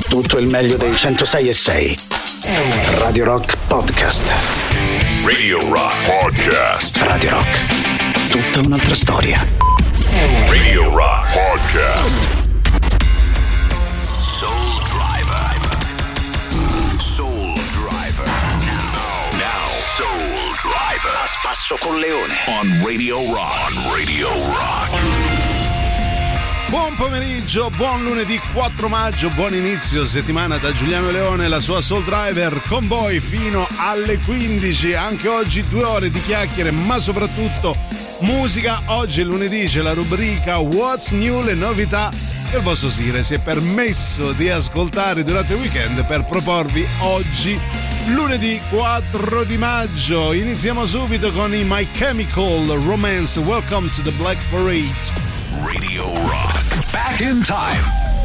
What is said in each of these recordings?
tutto il meglio dei 106.6. Radio Rock Podcast. Radio Rock Podcast. Radio Rock. Tutta un'altra storia. Radio Rock Podcast. Soul Driver. Now. Soul Driver. A spasso con Leone. On Radio Rock. Buon pomeriggio, buon lunedì 4 maggio, buon inizio settimana da Giuliano Leone, la sua Soul Driver con voi fino alle 15. Anche oggi 2 ore di chiacchiere, ma soprattutto musica. Oggi è lunedì, c'è la rubrica What's New, le novità che il vostro Sire si è permesso di ascoltare durante il weekend per proporvi oggi, lunedì 4 di maggio. Iniziamo subito con i My Chemical Romance, Welcome to the Black Parade. Radio Rock. Back in time.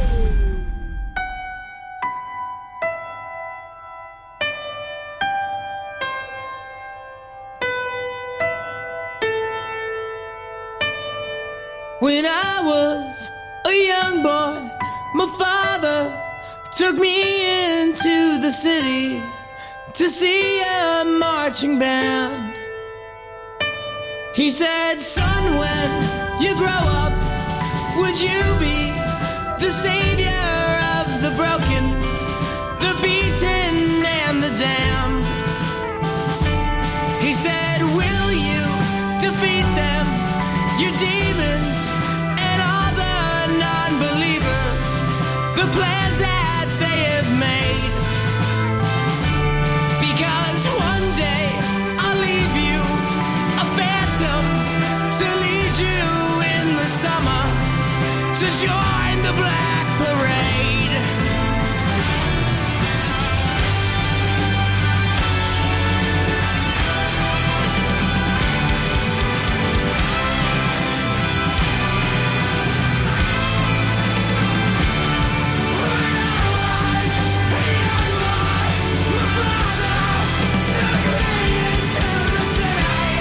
When I was a young boy, my father took me into the city to see a marching band. He said, son, when you grow up, would you be the savior of the broken, the beaten, and the damned? He said, will you defeat them, your demons, and all the non-believers, the plans that they have made? Because one day I'll leave you a phantom to lead you in the summer to join the Black Parade.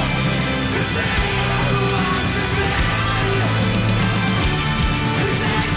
He said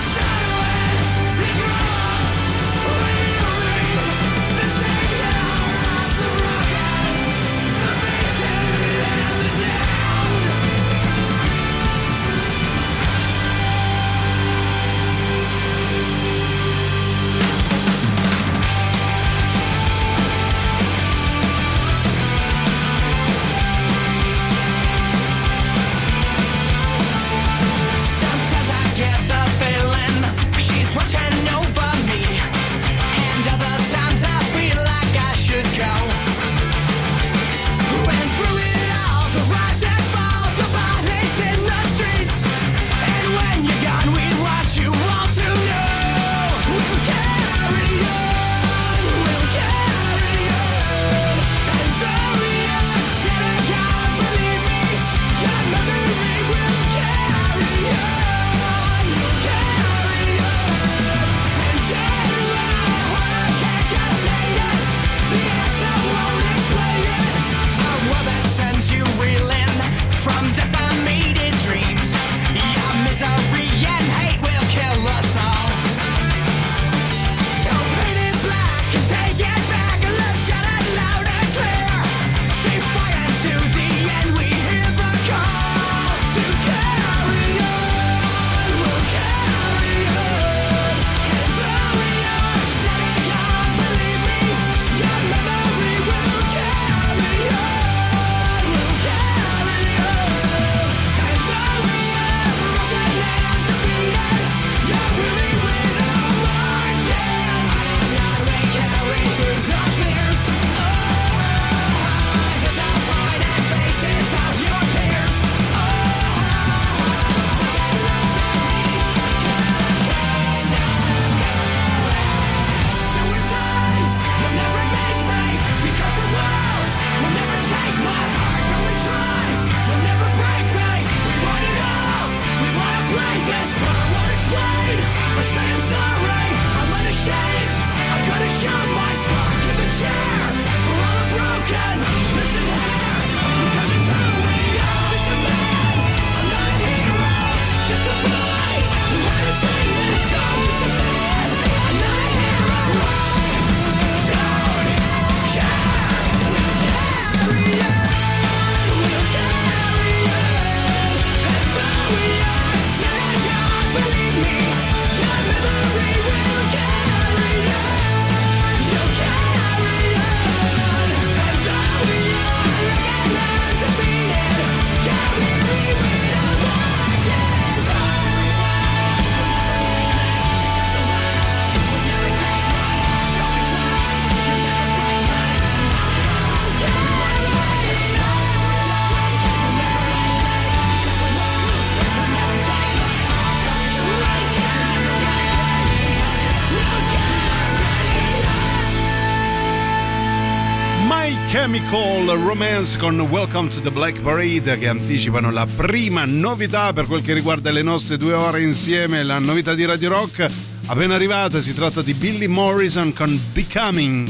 Chemical Romance con Welcome to the Black Parade, che anticipano la prima novità per quel che riguarda le nostre 2 ore insieme. La novità di Radio Rock appena arrivata, si tratta di Billy Morrison con Becoming.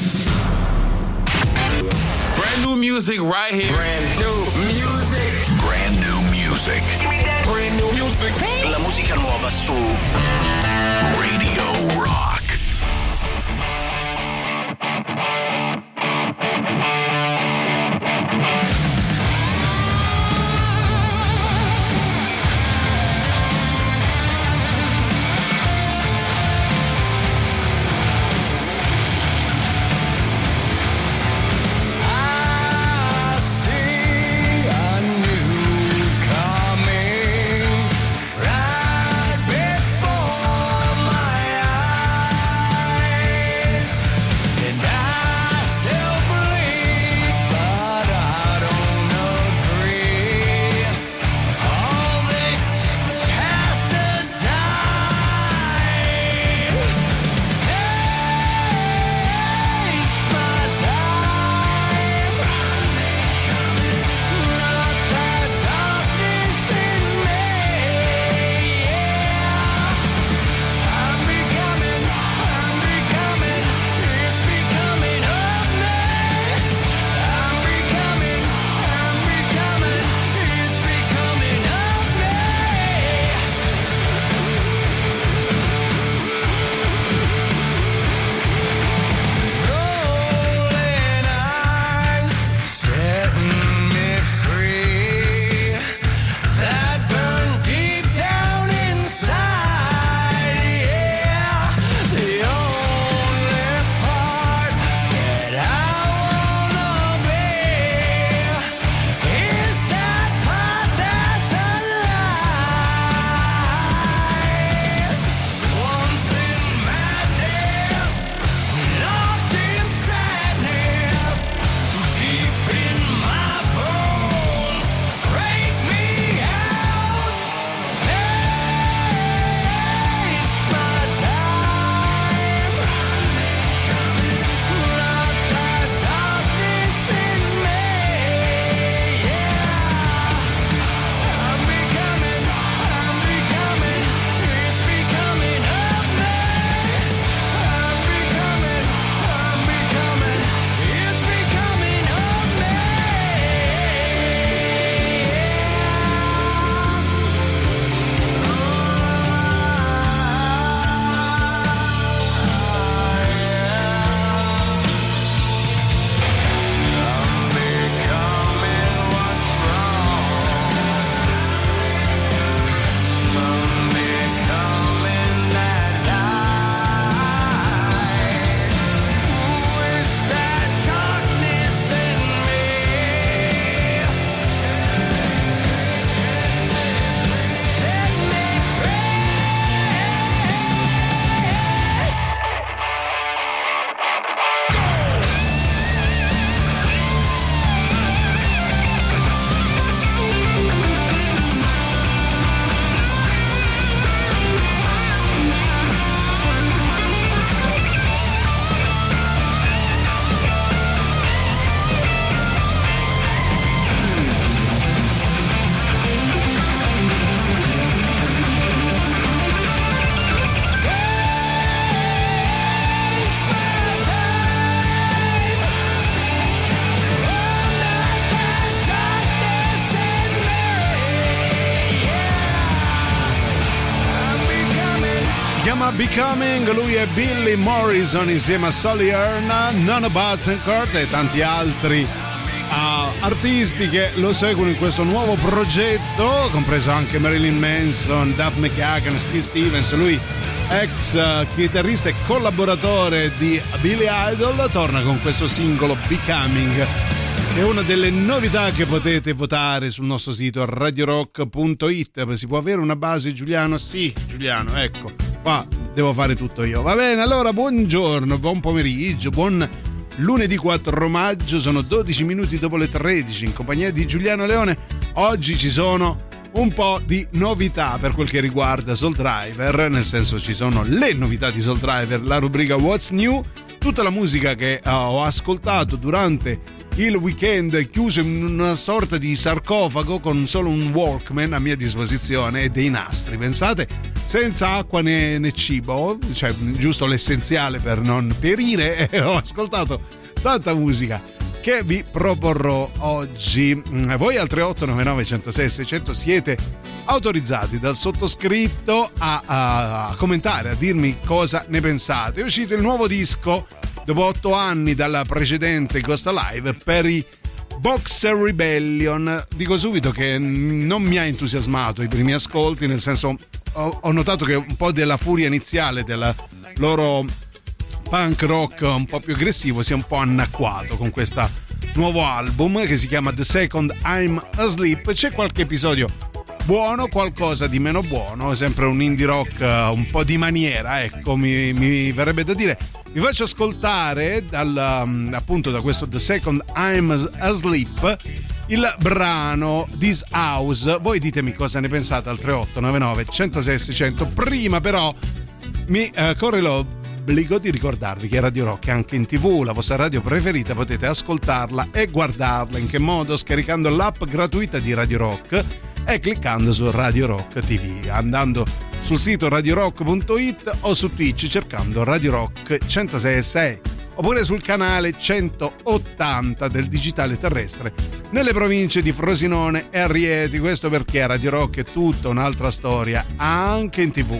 Brand new music right here. Brand new music. Brand new music. Brand new music. La musica nuova su Radio Rock. Becoming, lui è Billy Morrison insieme a Solly Erna, Nona Batzencourt e tanti altri artisti che lo seguono in questo nuovo progetto, compreso anche Marilyn Manson, Duff McKagan, Steve Stevens. Lui, ex chitarrista e collaboratore di Billy Idol, torna con questo singolo Becoming, che è una delle novità che potete votare sul nostro sito radiorock.it. Si può avere una base, Giuliano? Sì, Giuliano, ecco, qua devo fare tutto io. Va bene, allora buongiorno, buon pomeriggio, buon lunedì 4 maggio, sono 12 minuti dopo le 13, in compagnia di Giuliano Leone. Oggi ci sono un po' di novità per quel che riguarda Soul Driver, nel senso ci sono le novità di Soul Driver, la rubrica What's New, tutta la musica che ho ascoltato durante il weekend, chiuso in una sorta di sarcofago con solo un Walkman a mia disposizione e dei nastri, pensate, senza acqua né cibo, cioè giusto l'essenziale per non perire, e ho ascoltato tanta musica che vi proporrò oggi. Voi al 3899 106 600 siete autorizzati dal sottoscritto a commentare, a dirmi cosa ne pensate. È uscito il nuovo disco dopo 8 anni dalla precedente Ghost Alive per i Boxer Rebellion. Dico subito che non mi ha entusiasmato i primi ascolti, nel senso ho notato che un po' della furia iniziale del loro punk rock un po' più aggressivo si è un po' annacquato con questo nuovo album che si chiama The Second I'm Asleep. C'è qualche episodio buono, qualcosa di meno buono, sempre un indie rock un po' di maniera, ecco, mi verrebbe da dire. Vi faccio ascoltare appunto da questo The Second I'm Asleep il brano This House. Voi ditemi cosa ne pensate al 3899 106 600. Prima però mi corre l'obbligo di ricordarvi che Radio Rock è anche in TV, la vostra radio preferita. Potete ascoltarla e guardarla. In che modo? Scaricando l'app gratuita di Radio Rock e cliccando su Radio Rock TV, andando sul sito radiorock.it o su Twitch cercando Radio Rock 106.6, oppure sul canale 180 del digitale terrestre nelle province di Frosinone e Rieti. Questo perché Radio Rock è tutta un'altra storia anche in TV.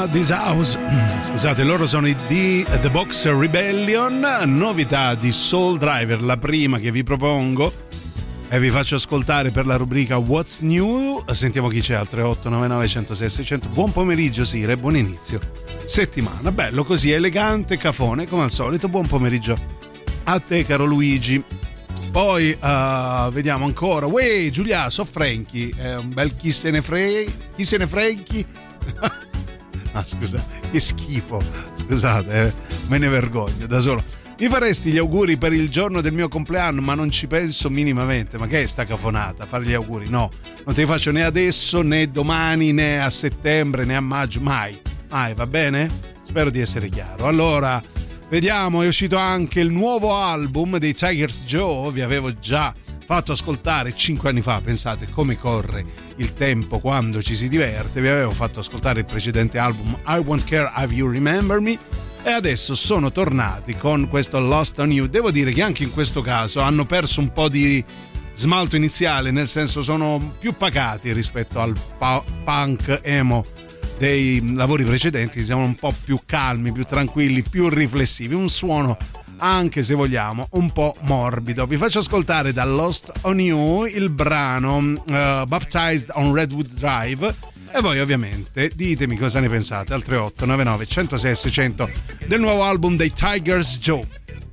chiama This House. Scusate, loro sono i The Boxer Rebellion, novità di Soul Driver, la prima che vi propongo e vi faccio ascoltare per la rubrica What's New. Sentiamo chi c'è al 3899 106 600. Buon pomeriggio Sire, buon inizio settimana, bello così, elegante, cafone come al solito. Buon pomeriggio a te caro Luigi. Poi vediamo ancora. Uè Giulia, so Franchi, un bel chi se ne Franchi. Ah, scusa, che schifo, scusate, me ne vergogno da solo. Mi faresti gli auguri per il giorno del mio compleanno? Ma non ci penso minimamente. Ma che è sta cafonata? Fare gli auguri? No, non te li faccio né adesso, né domani, né a settembre, né a maggio. Mai, va bene? Spero di essere chiaro. Allora, vediamo, è uscito anche il nuovo album dei Tigers Joe. Vi avevo già fatto ascoltare 5 anni fa, pensate come corre il tempo quando ci si diverte. Vi avevo fatto ascoltare il precedente album I Won't Care If You Remember Me e adesso sono tornati con questo Lost on You. Devo dire che anche in questo caso hanno perso un po' di smalto iniziale, nel senso sono più pacati rispetto al punk emo dei lavori precedenti, siamo un po' più calmi, più tranquilli, più riflessivi, un suono anche se vogliamo un po' morbido. Vi faccio ascoltare da Lost on You il brano Baptized on Redwood Drive e voi ovviamente ditemi cosa ne pensate al 3899 106 600 del nuovo album dei Tigers Joe,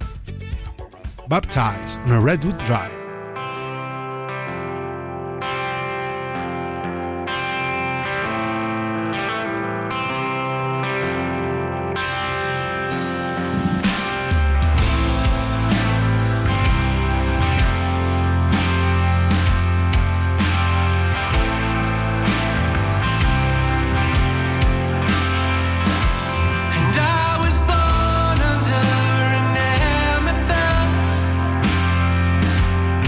Baptized on Redwood Drive. Born under an amethyst.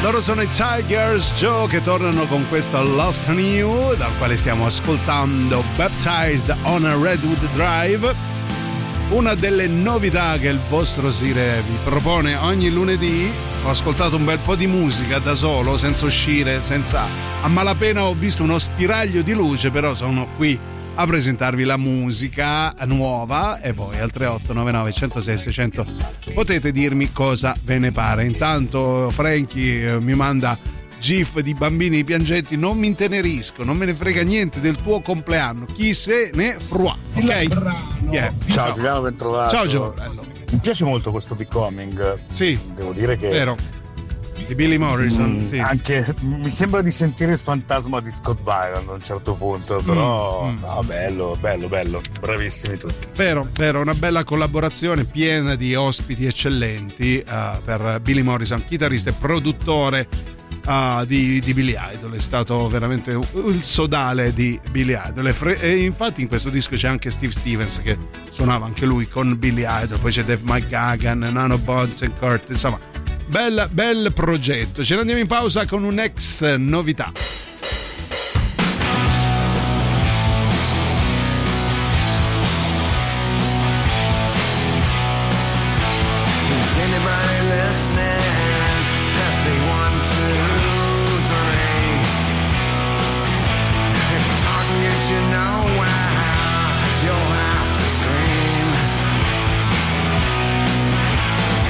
Loro sono i Tigers Joe che tornano con questo Lost on You, dal quale stiamo ascoltando Baptized on a Redwood Drive. Una delle novità che il vostro Sire vi propone ogni lunedì. Ho ascoltato un bel po' di musica da solo, senza uscire, a malapena ho visto uno spiraglio di luce, però sono qui a presentarvi la musica nuova e voi al 3899 106 600 potete dirmi cosa ve ne pare. Intanto Frankie mi manda gif di bambini piangenti. Non mi intenerisco, non me ne frega niente del tuo compleanno, chi se ne frua, ok? Yeah. Ciao Giuliano, ben trovato. Ciao Giovanni. Mi piace molto questo Becoming. Sì, devo dire che vero, di Billy Morrison, sì. Anche mi sembra di sentire il fantasma di Scott Weiland a un certo punto, però no, bello, bravissimi tutti. Vero, una bella collaborazione piena di ospiti eccellenti per Billy Morrison, chitarrista e produttore di Billy Idol. È stato veramente il sodale di Billy Idol e infatti in questo disco c'è anche Steve Stevens che suonava anche lui con Billy Idol, poi c'è Dave McGagan, Nano Bones e Kurt, insomma bel progetto. Ce ne andiamo in pausa con un'ex novità.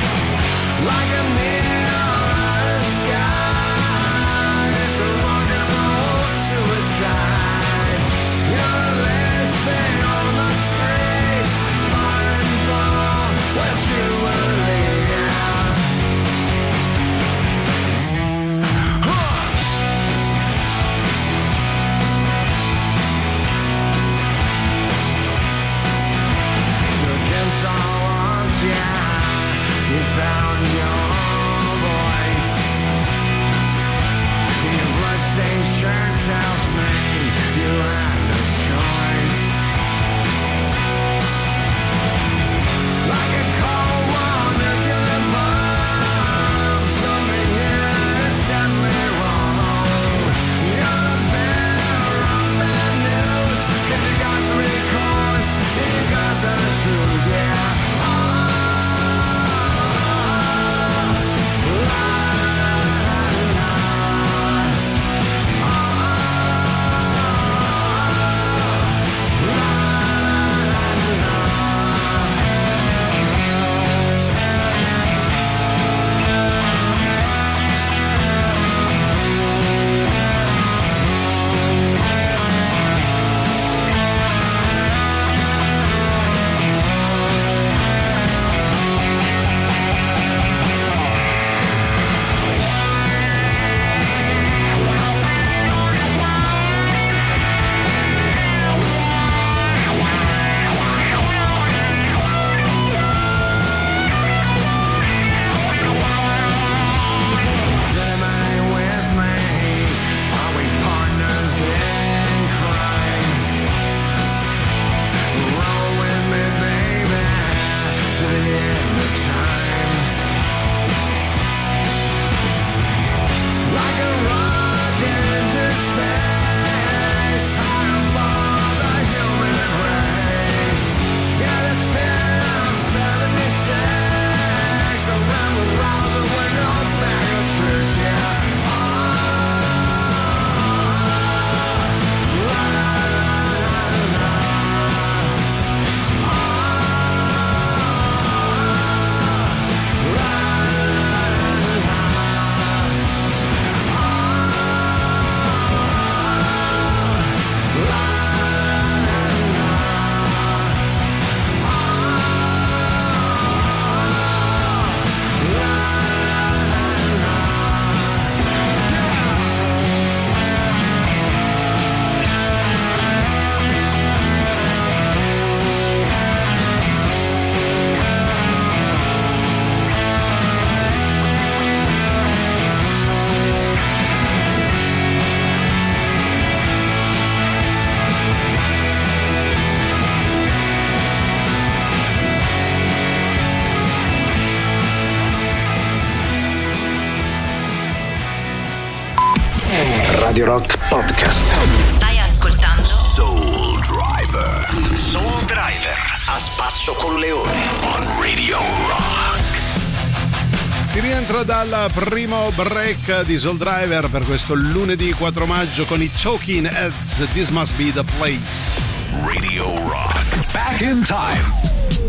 Like a mirror on the sky, it's a wonder. Radio Rock Podcast. Stai ascoltando Soul Driver. Soul Driver, a spasso con Leone. On Radio Rock. Si rientra dal primo break di Soul Driver per questo lunedì 4 maggio con i Talking Heads, This Must Be the Place. Radio Rock. Back in time.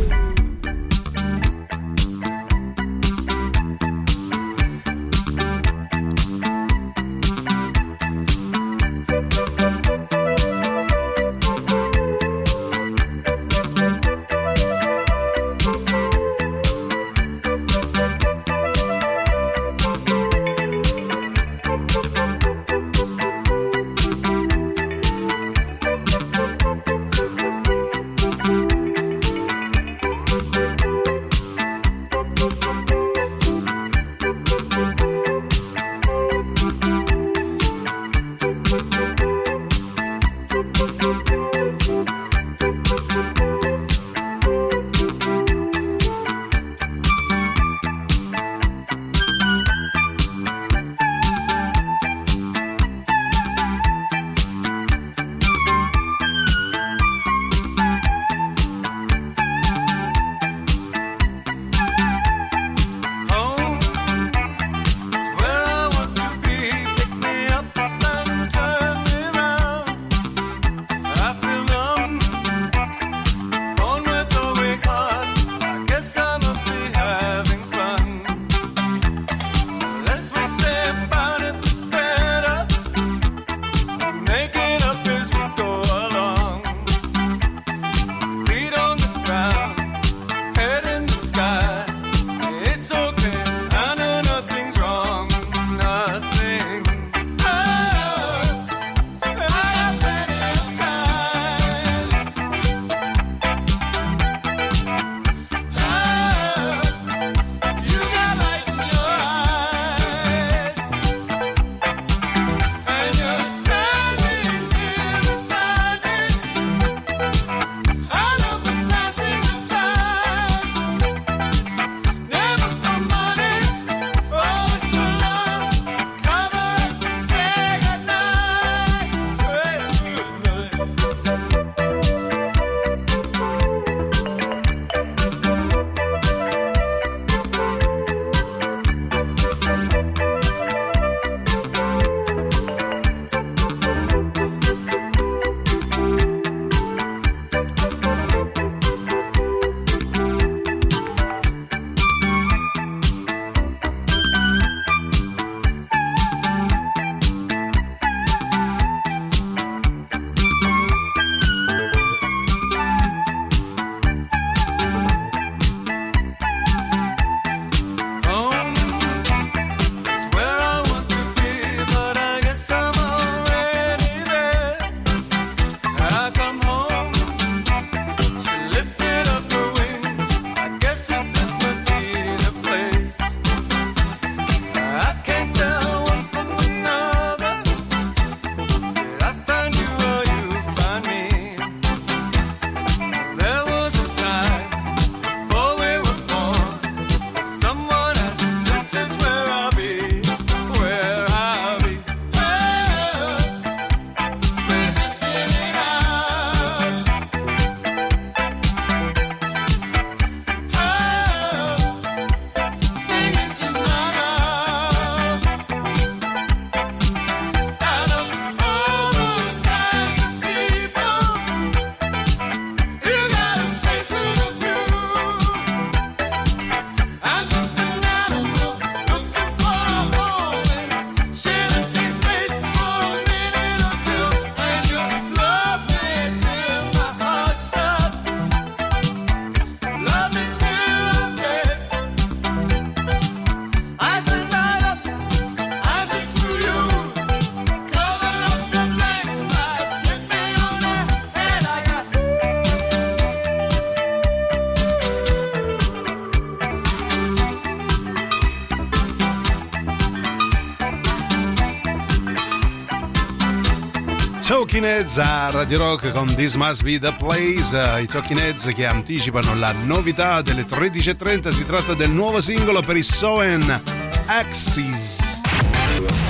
Talking Heads a Radio Rock con This Must Be the Place. I Talking Heads che anticipano la novità delle 13.30. Si tratta del nuovo singolo per i Soen, Axis. Brand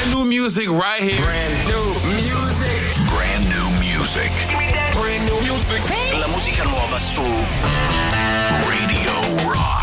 Brand new music right here. Brand new music. Brand new music. Brand new music. La musica nuova su Radio Rock.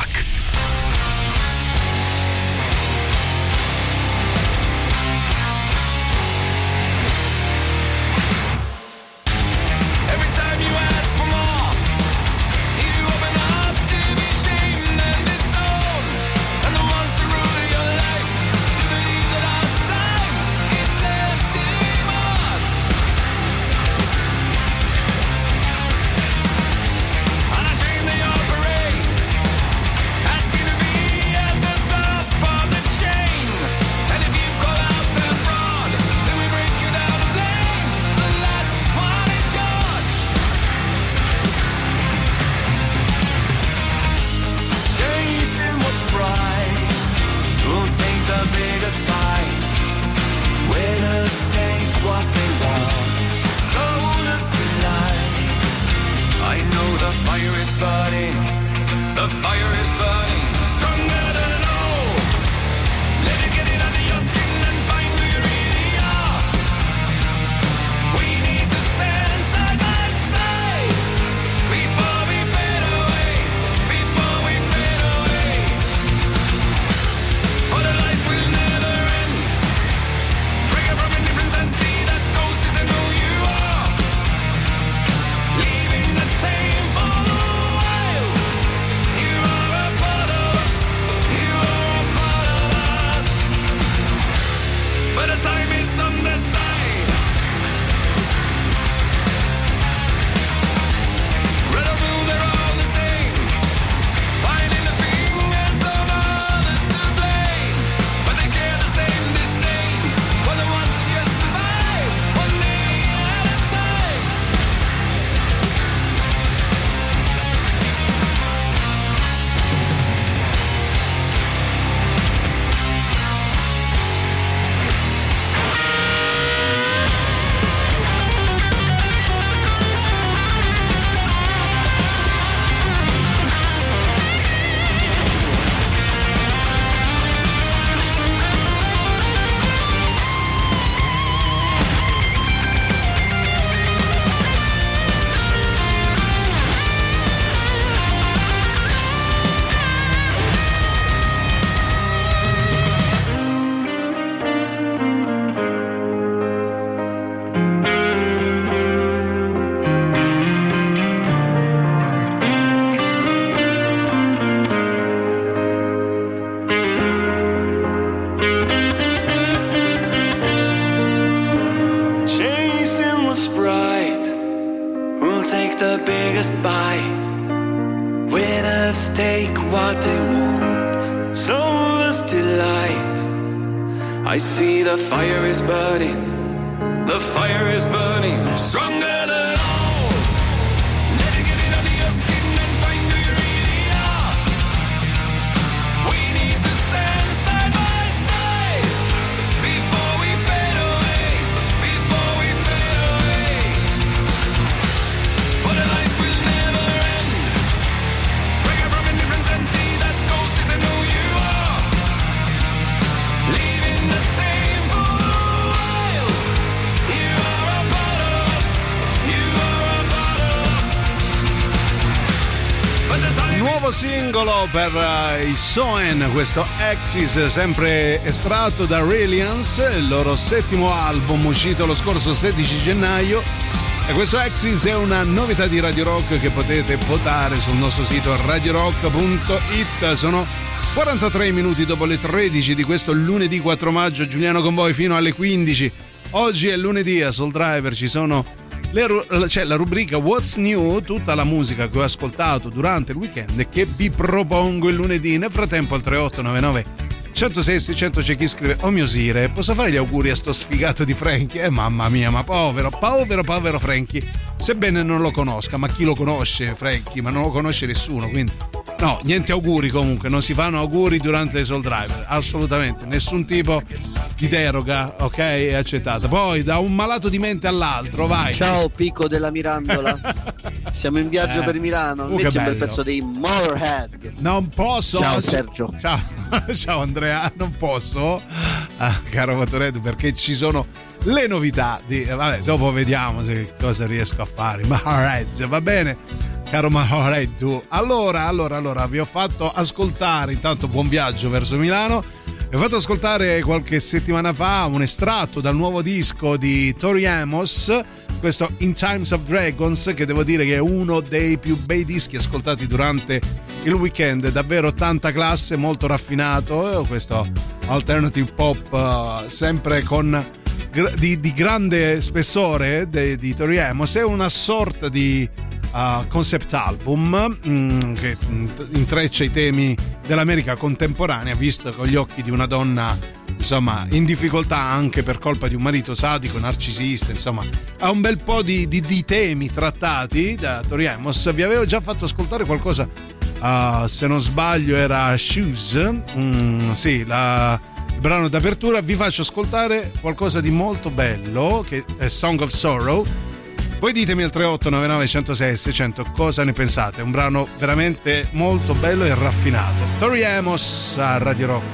I see the fire is burning. The fire is burning. Stronger than all. Let it get it under your skin and find who you really are. We need to stand side by side before we fade away. Before we fade away. For the lights will never end. Break up from indifference and see that ghost isn't who you are. Leaving the same for a while. You are a part of us. You are a part of us. But the time Nuovo singolo per i Soen, questo Axis, sempre estratto da Reliance, il loro settimo album uscito lo scorso 16 gennaio. E questo Axis è una novità di Radio Rock che potete votare sul nostro sito radiorock.it. Sono 43 minuti dopo le 13 di questo lunedì 4 maggio. Giuliano con voi fino alle 15. Oggi è lunedì, a Soul Driver ci sono c'è la rubrica What's New, tutta la musica che ho ascoltato durante il weekend e che vi propongo il lunedì. Nel frattempo al 3899 106 600 c'è chi scrive: oh mio Sire, posso fare gli auguri a sto sfigato di Frankie? Mamma mia, ma povero Frankie, sebbene non lo conosca. Ma chi lo conosce Frankie? Ma non lo conosce nessuno, quindi no, niente auguri. Comunque non si fanno auguri durante le Soul Driver, assolutamente, nessun tipo di deroga, ok, è accettata. Poi da un malato di mente all'altro, vai. Ciao Pico della Mirandola. Siamo in viaggio per Milano, invece un bel pezzo dei Motorhead. Non posso. Ciao Sergio. Ciao Andrea, non posso. caro Motorhead, perché ci sono le novità vabbè, dopo vediamo cosa riesco a fare. Motorhead, va bene, caro Motorhead, tu. Allora vi ho fatto ascoltare, intanto buon viaggio verso Milano. Vi ho fatto ascoltare qualche settimana fa un estratto dal nuovo disco di Tori Amos, questo In Times of Dragons, che devo dire che è uno dei più bei dischi ascoltati durante il weekend. Davvero tanta classe, molto raffinato, questo alternative pop sempre di grande spessore di Tori Amos. È una sorta di concept album che intreccia i temi dell'America contemporanea, visto con gli occhi di una donna, insomma, in difficoltà anche per colpa di un marito sadico, narcisista. Insomma, ha un bel po' di temi trattati da Tori Amos. Vi avevo già fatto ascoltare qualcosa, se non sbaglio era Shoes, sì, il brano d'apertura. Vi faccio ascoltare qualcosa di molto bello, che è Song of Sorrow. Poi ditemi al 3899 106 600 cosa ne pensate. È un brano veramente molto bello e raffinato. Tori Amos a Radio Rock.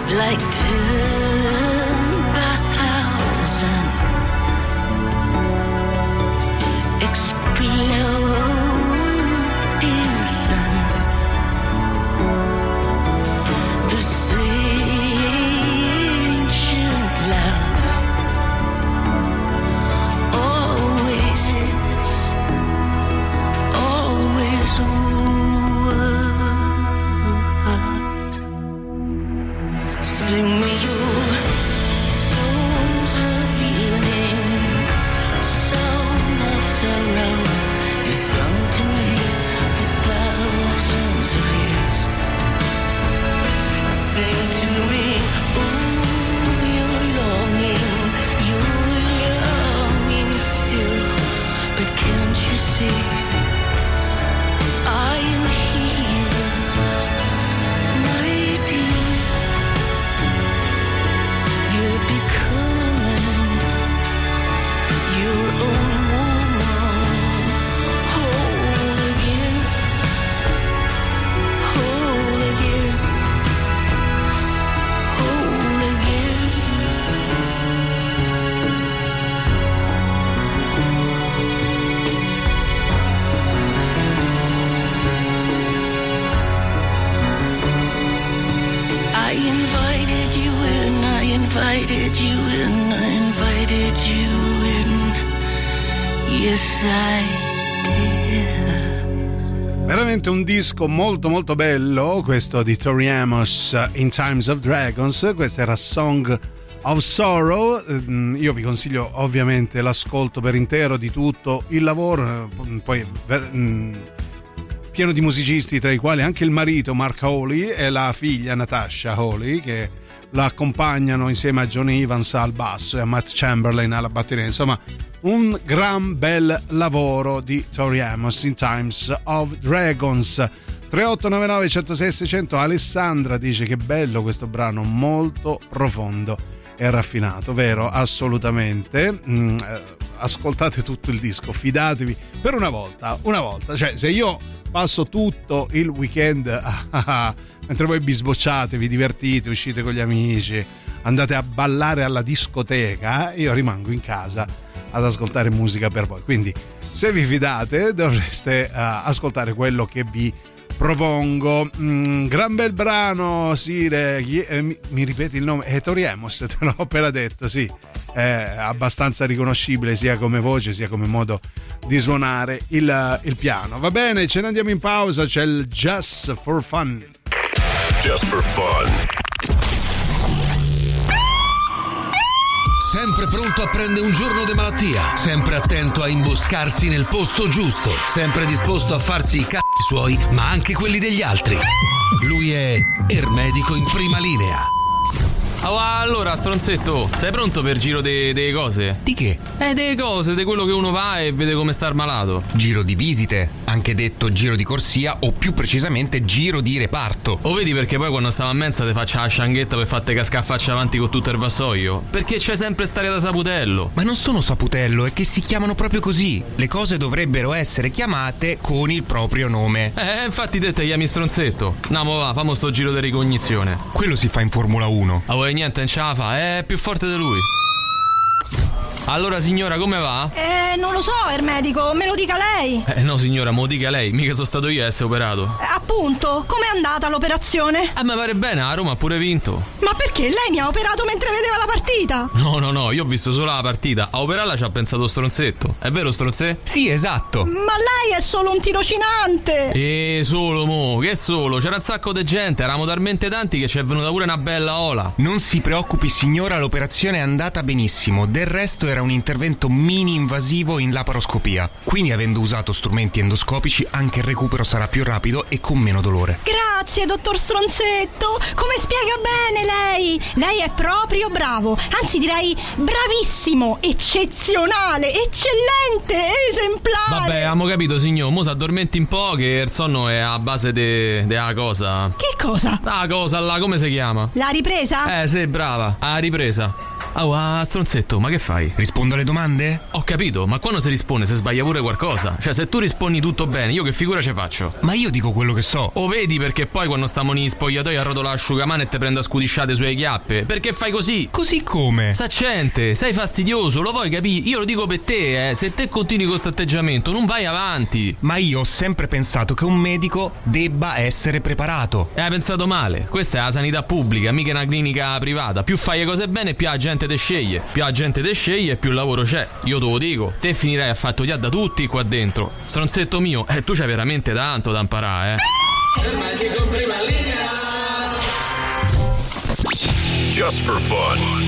like 10,000 exploding suns. This ancient love always is, always was. Sing me your songs of yearning, song of sorrow. You sung to me for thousands of years. Sing to me of your longing still. But can't you see I am here, my dear? You're becoming your own woman, whole again, whole again, whole again. I invited you in, I invited you in, I invited you in. Yes, I did. Veramente un disco molto molto bello, questo di Tori Amos, In Times of Dragons. Questa era Song of Sorrow. Io vi consiglio ovviamente l'ascolto per intero di tutto il lavoro, poi pieno di musicisti, tra i quali anche il marito Mark Hawley e la figlia Natasha Hawley, che la accompagnano insieme a Johnny Evans al basso e a Matt Chamberlain alla batteria. Insomma, un gran bel lavoro di Tori Amos, In Times of Dragons. 3899 106 600. Alessandra dice che bello questo brano, molto profondo e raffinato, vero? Assolutamente. Ascoltate tutto il disco, fidatevi per una volta, cioè se io passo tutto il weekend mentre voi bisbocciate, vi divertite, uscite con gli amici, andate a ballare alla discoteca, io rimango in casa ad ascoltare musica per voi. Quindi se vi fidate dovreste ascoltare quello che vi propongo. Gran bel brano, Sire. Mi ripeti il nome? Tori Amos, te l'ho appena detto, sì. È abbastanza riconoscibile sia come voce sia come modo di suonare il piano. Va bene, ce ne andiamo in pausa, c'è il Just for Fun. Just for fun. Sempre pronto a prendere un giorno di malattia, sempre attento a imboscarsi nel posto giusto, sempre disposto a farsi i cazzi suoi, ma anche quelli degli altri. Lui è Ermedico in prima linea. Allora, stronzetto, sei pronto per giro delle cose? Di che? Delle cose, di quello che uno va e vede come sta malato. Giro di visite, anche detto giro di corsia o più precisamente giro di reparto. O vedi perché poi quando stiamo a mensa ti faccia la scianghetta per farti cascare a faccia avanti con tutto il vassoio? Perché c'è sempre st'aria da saputello. Ma non sono saputello, è che si chiamano proprio così. Le cose dovrebbero essere chiamate con il proprio nome. Infatti te chiami stronzetto. No, mo va, famo sto giro di ricognizione. Quello si fa in Formula 1. Niente, non ce la fa, è più forte di lui. Allora signora, come va? Non lo so, Ermedico, me lo dica lei. No signora, me lo dica lei, mica sono stato io a essere operato. Appunto, com'è andata l'operazione? Mi pare bene, a Roma ha pure vinto. Ma perché lei mi ha operato mentre vedeva la partita? No, io ho visto solo la partita. A operarla ci ha pensato stronzetto. È vero stronzè? Sì, esatto. Ma lei è solo un tirocinante. Solo mo, che solo? C'era un sacco di gente, eravamo talmente tanti che ci è venuta pure una bella ola. Non si preoccupi signora, l'operazione è andata benissimo. Del resto era un intervento mini invasivo in laparoscopia. Quindi avendo usato strumenti endoscopici anche il recupero sarà più rapido e con meno dolore. Grazie dottor Stronzetto. Come spiega bene lei. Lei è proprio bravo. Anzi direi bravissimo, eccezionale, eccellente, esemplare. Vabbè, abbiamo capito signor. Mo s'addormenti un po' che il sonno è a base della cosa. Che cosa? La cosa là, come si chiama? La ripresa? Sì, brava, la ripresa. Oh, stronzetto, ma che fai? Rispondo alle domande? Ho capito, ma quando si risponde se sbaglia pure qualcosa? Cioè, se tu rispondi tutto bene, io che figura ci faccio? Ma io dico quello che so. O vedi perché poi quando stiamo in spogliatoio arrotola l'asciugamano e te prendo a scudisciate sulle chiappe? Perché fai così? Così come? Saccente, sei fastidioso, lo vuoi capire? Io lo dico per te, se te continui con questo atteggiamento non vai avanti. Ma io ho sempre pensato che un medico debba essere preparato. Hai pensato male, questa è la sanità pubblica, mica una clinica privata. Più fai le cose bene, più la gente te sceglie. Più la gente te sceglie, più lavoro c'è. Io te lo dico, te finirai a fattugliare da tutti qua dentro. Stronzetto mio, tu c'hai veramente tanto da imparare, Just for fun.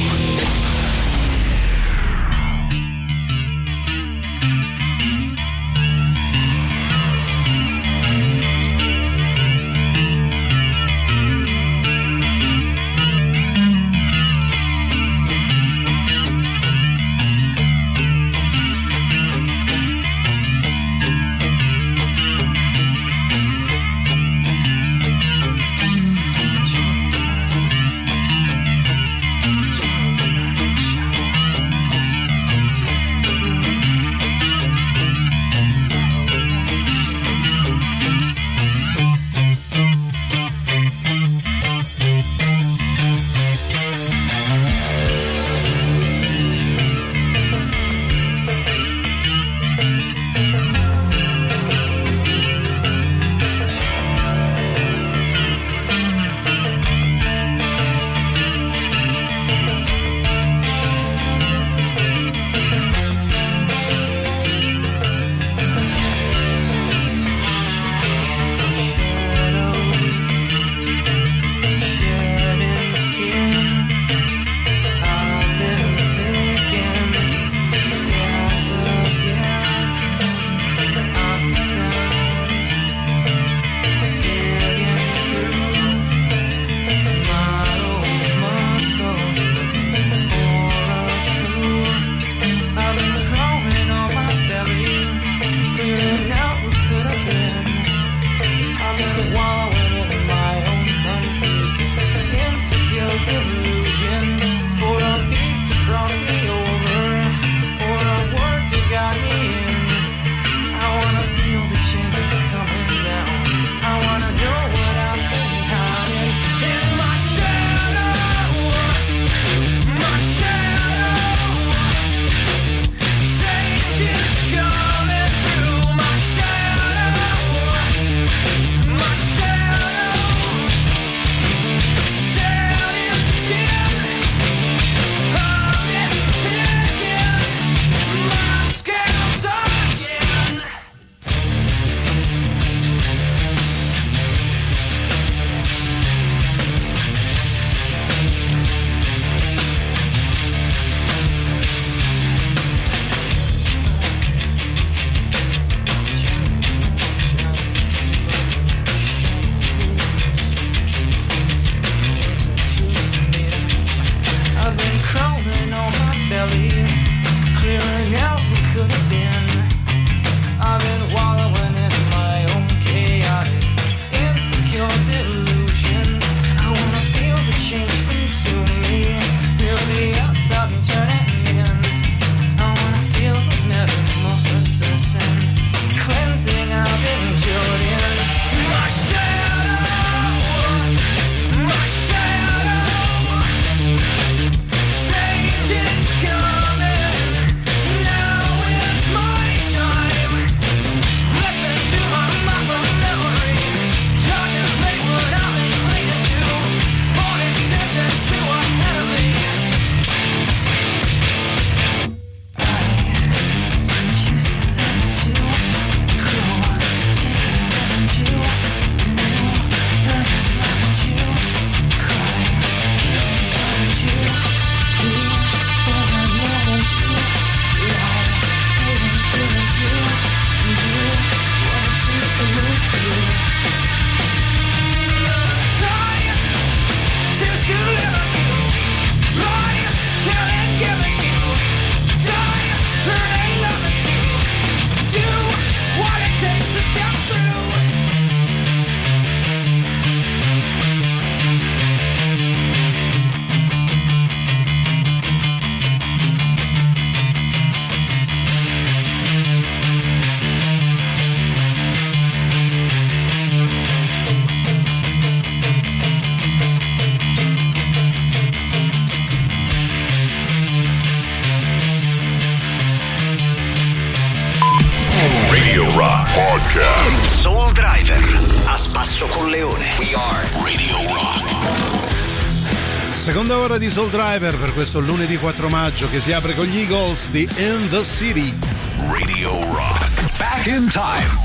Enzo Colleone. We are Radio Rock. Seconda ora di Soul Driver per questo lunedì 4 maggio che si apre con gli Eagles di In the City. Radio Rock. Back in time.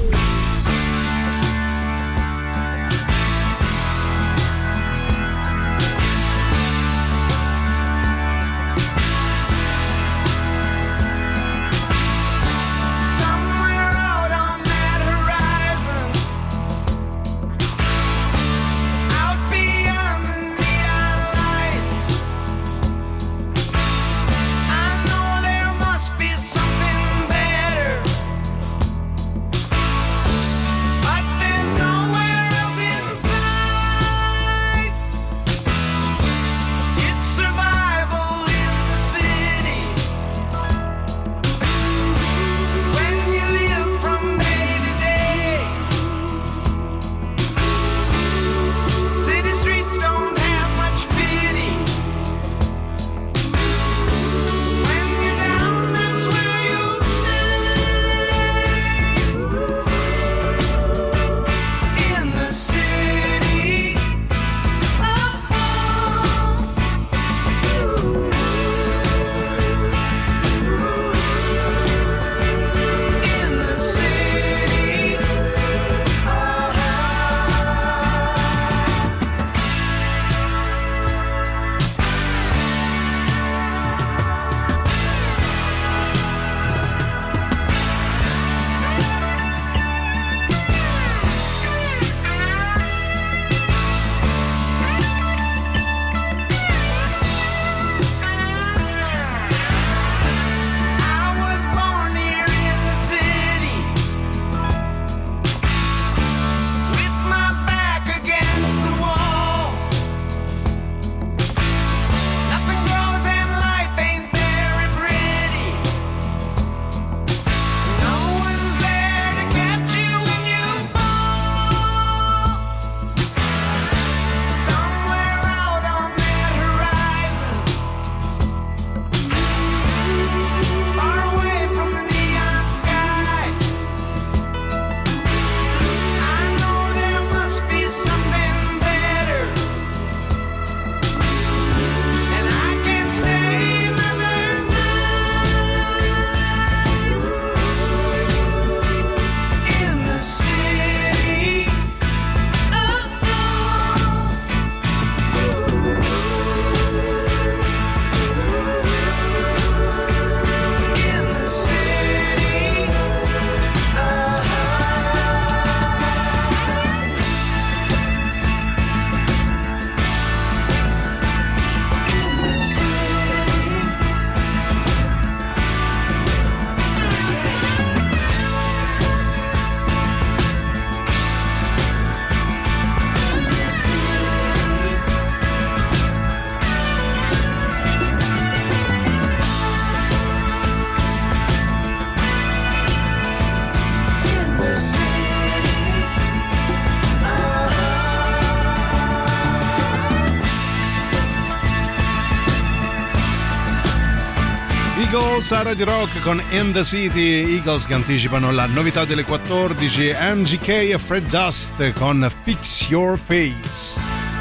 Eagles a Radio Rock con In the City. Eagles che anticipano la novità delle 14. MGK e Fred Dust con Fix Your Face.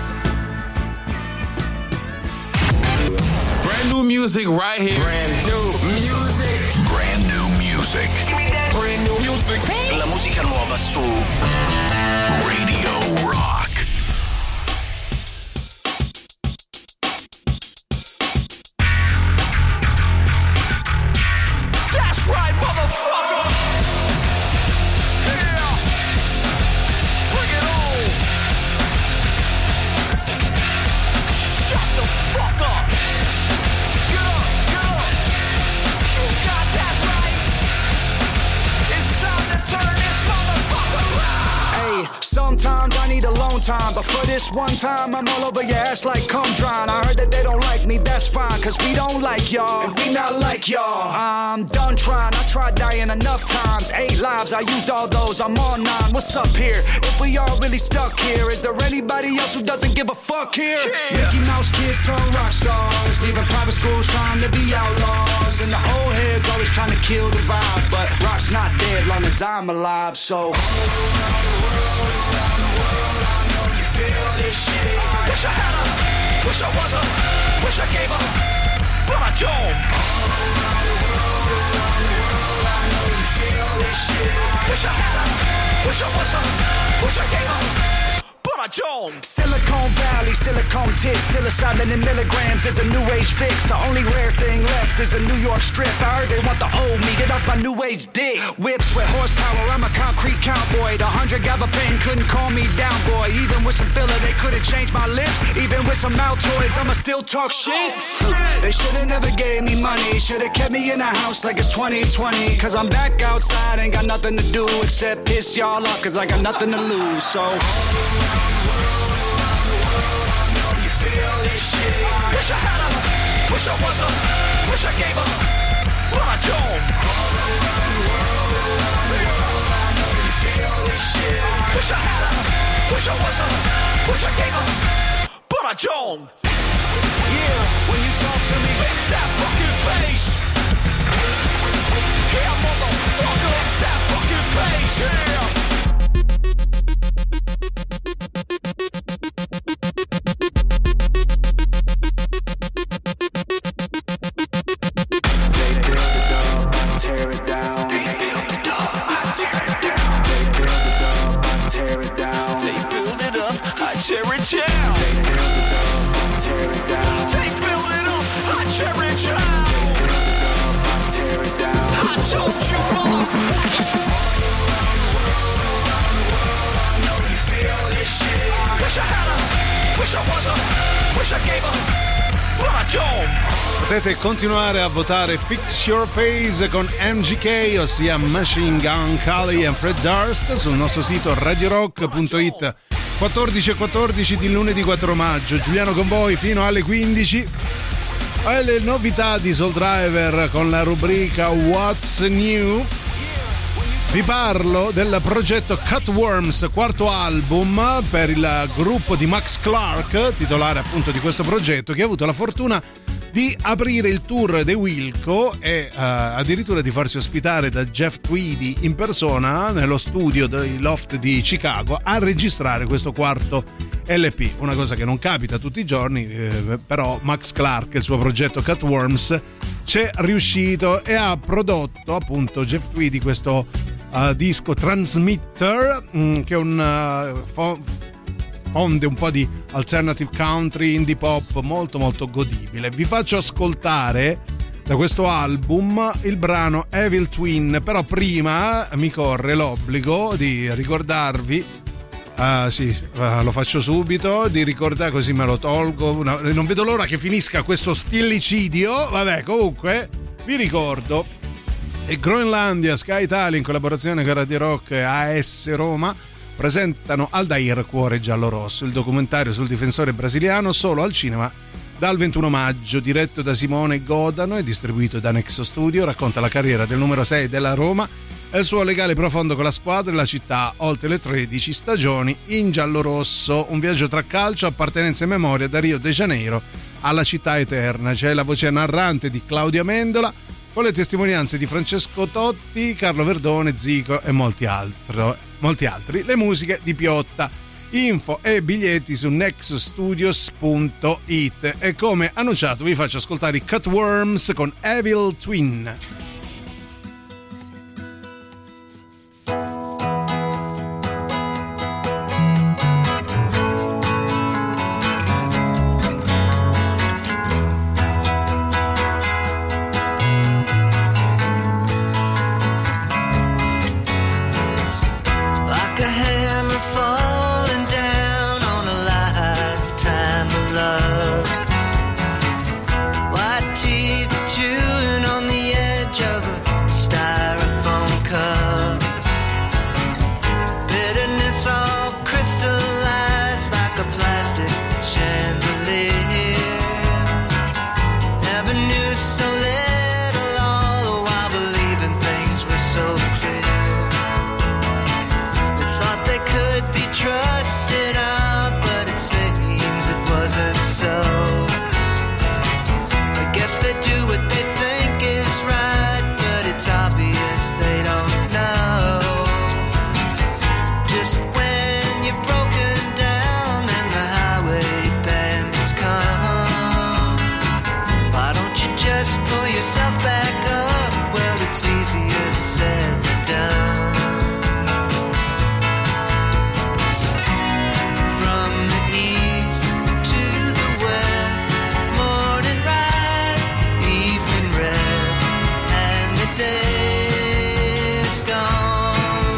Brand new music right here. Brand new music. Brand new music. Brand new music. La musica nuova su Radio Rock. Time, but for this one time I'm all over your ass like cum drying. I heard that they don't like me, that's fine, cause we don't like y'all, and we not like y'all. I'm done trying, I tried dying enough times. 8 lives, I used all those, I'm on 9. What's up here? If we all really stuck here, is there anybody else who doesn't give a fuck here? Yeah. Mickey Mouse kids turn rock stars, leaving private schools trying to be outlaws, and the old heads always trying to kill the vibe, but rock's not dead long as I'm alive, so all around the world, feel this shit. Wish I had her, wish I was her, wish I gave her, but I don't. I know you feel this shit. Wish I had her, wish I was her, wish I gave her, but I don't. Silicon Valley, silicone tits, psilocybin in milligrams is the new age fix. The only rare thing left is the New York strip. I heard they want the old me, get off my new age dick. Whips with horsepower, I'm a concrete cowboy. The 100 gabapentin couldn't calm me down, boy. Even with some filler, they couldn't change my lips. Even with some Altoids, I'ma still talk shit. They should've never gave me money, should've kept me in the house like it's 2020. Cause I'm back outside, ain't got nothing to do except piss y'all off, cause I got nothing to lose, so feel this shit. Wish I had her, wish I was her, wish I gave her, but I don't. I know you feel this shit. Wish I had her, wish I was her, wish I gave her, but I don't. Yeah, when you talk to me, fix that fucking face. Yeah, motherfucker, fix that fucking face. Yeah. Tear it down. They build it up, I tear it down. They build it up, I tear it down. They build it up, I tear it down. I told you, motherfuckers. I know you feel this shit. Wish I had her, wish I was her, wish I gave her, but I don't. Potete continuare a votare Fix Your Face con MGK, ossia Machine Gun Kelly e Fred Durst, sul nostro sito radiorock.it. 14:14 di lunedì 4 maggio. Giuliano con voi fino alle 15. E le novità di Soul Driver con la rubrica What's New. Vi parlo del progetto Cutworms, quarto album per il gruppo di Max Clark, titolare appunto di questo progetto, che ha avuto la fortuna di aprire il tour dei Wilco e addirittura di farsi ospitare da Jeff Tweedy in persona nello studio dei Loft di Chicago a registrare questo quarto LP, una cosa che non capita tutti i giorni, però Max Clark e il suo progetto Cutworms c'è riuscito e ha prodotto appunto Jeff Tweedy questo disco Transmitter, che è un fonde un po' di alternative country, indie pop molto molto godibile. Vi faccio ascoltare da questo album il brano Evil Twin, però prima mi corre l'obbligo di ricordarvi, lo faccio subito, di ricordare, così me lo tolgo, non vedo l'ora che finisca questo stillicidio. Vabbè, comunque vi ricordo e Groenlandia, Sky Italia in collaborazione con Radio Rock e AS Roma presentano Aldair Cuore Giallorosso, il documentario sul difensore brasiliano, solo al cinema dal 21 maggio, diretto da Simone Godano e distribuito da Nexo Studio. Racconta la carriera del numero 6 della Roma e il suo legale profondo con la squadra e la città oltre le 13 stagioni in giallorosso, un viaggio tra calcio, appartenenza e memoria da Rio de Janeiro alla città eterna. C'è la voce narrante di Claudia Mendola con le testimonianze di Francesco Totti, Carlo Verdone, Zico e molti altri, le musiche di Piotta. Info e biglietti su nexostudios.it. E come annunciato vi faccio ascoltare i Cutworms con Evil Twin. yourself back up, well, it's easier said than done. From the east to the west, morning rise, evening rest, and the day's gone.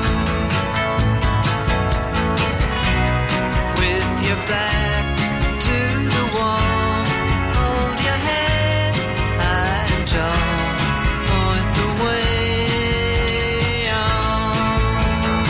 With your back to the wall, hold your head high and tall, point the way on.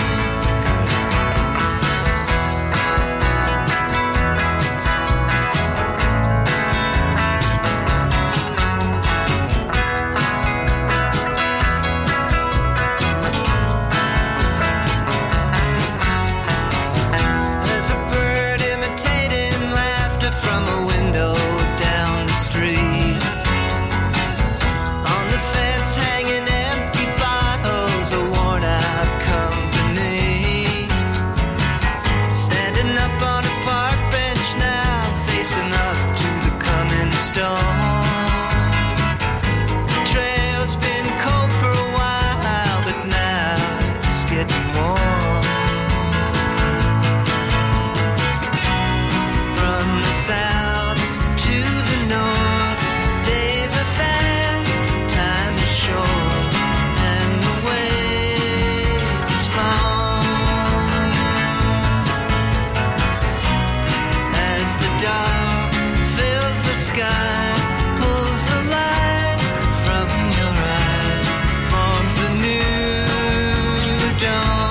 There's a bird imitating laughter from a window down the street. On the fence hanging empty bottles, a worn out company. Standing up on a park bench now, facing up to the coming storm. The trail's been cold for a while, but now it's getting warm. From the south to the north, days are fast, time is short, and the wait is long. As the dark fills the sky, pulls the light from your eye, forms a new dawn.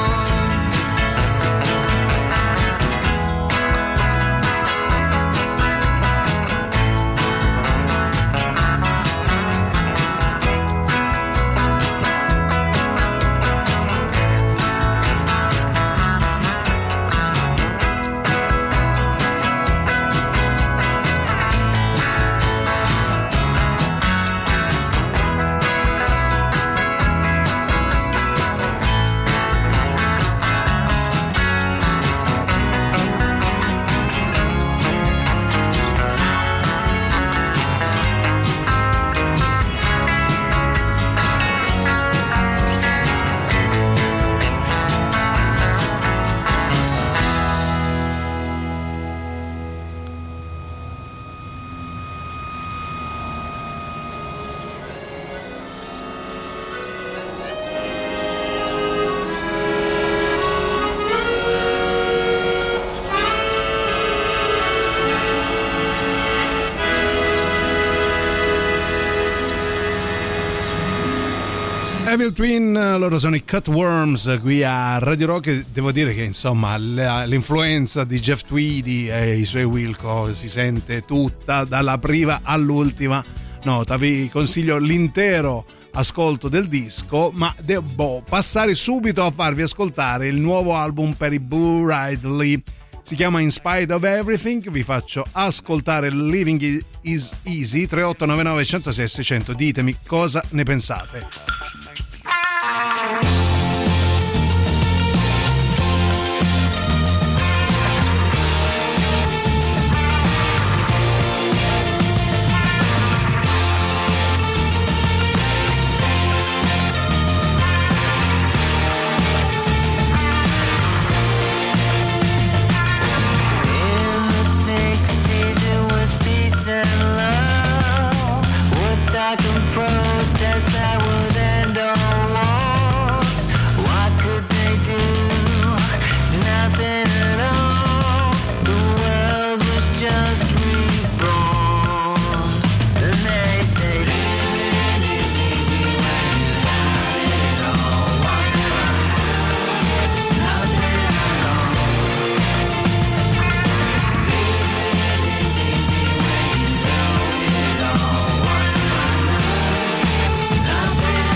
Evil Twin, loro sono i Cutworms qui a Radio Rock. Devo dire che insomma l'influenza di Jeff Tweedy e i suoi Wilco si sente tutta dalla prima all'ultima nota. Vi consiglio l'intero ascolto del disco, ma devo passare subito a farvi ascoltare il nuovo album per i Boo Radley. Si chiama In Spite of Everything. Vi faccio ascoltare Living is Easy. 3899 106 600. Ditemi cosa ne pensate. Woodstock and protest that would end all wars. What could they do? Nothing at all. The world was just reborn. And they say living is easy when you have it all. What could I have? Nothing at all. Living is easy when you know it all. What could I have? Nothing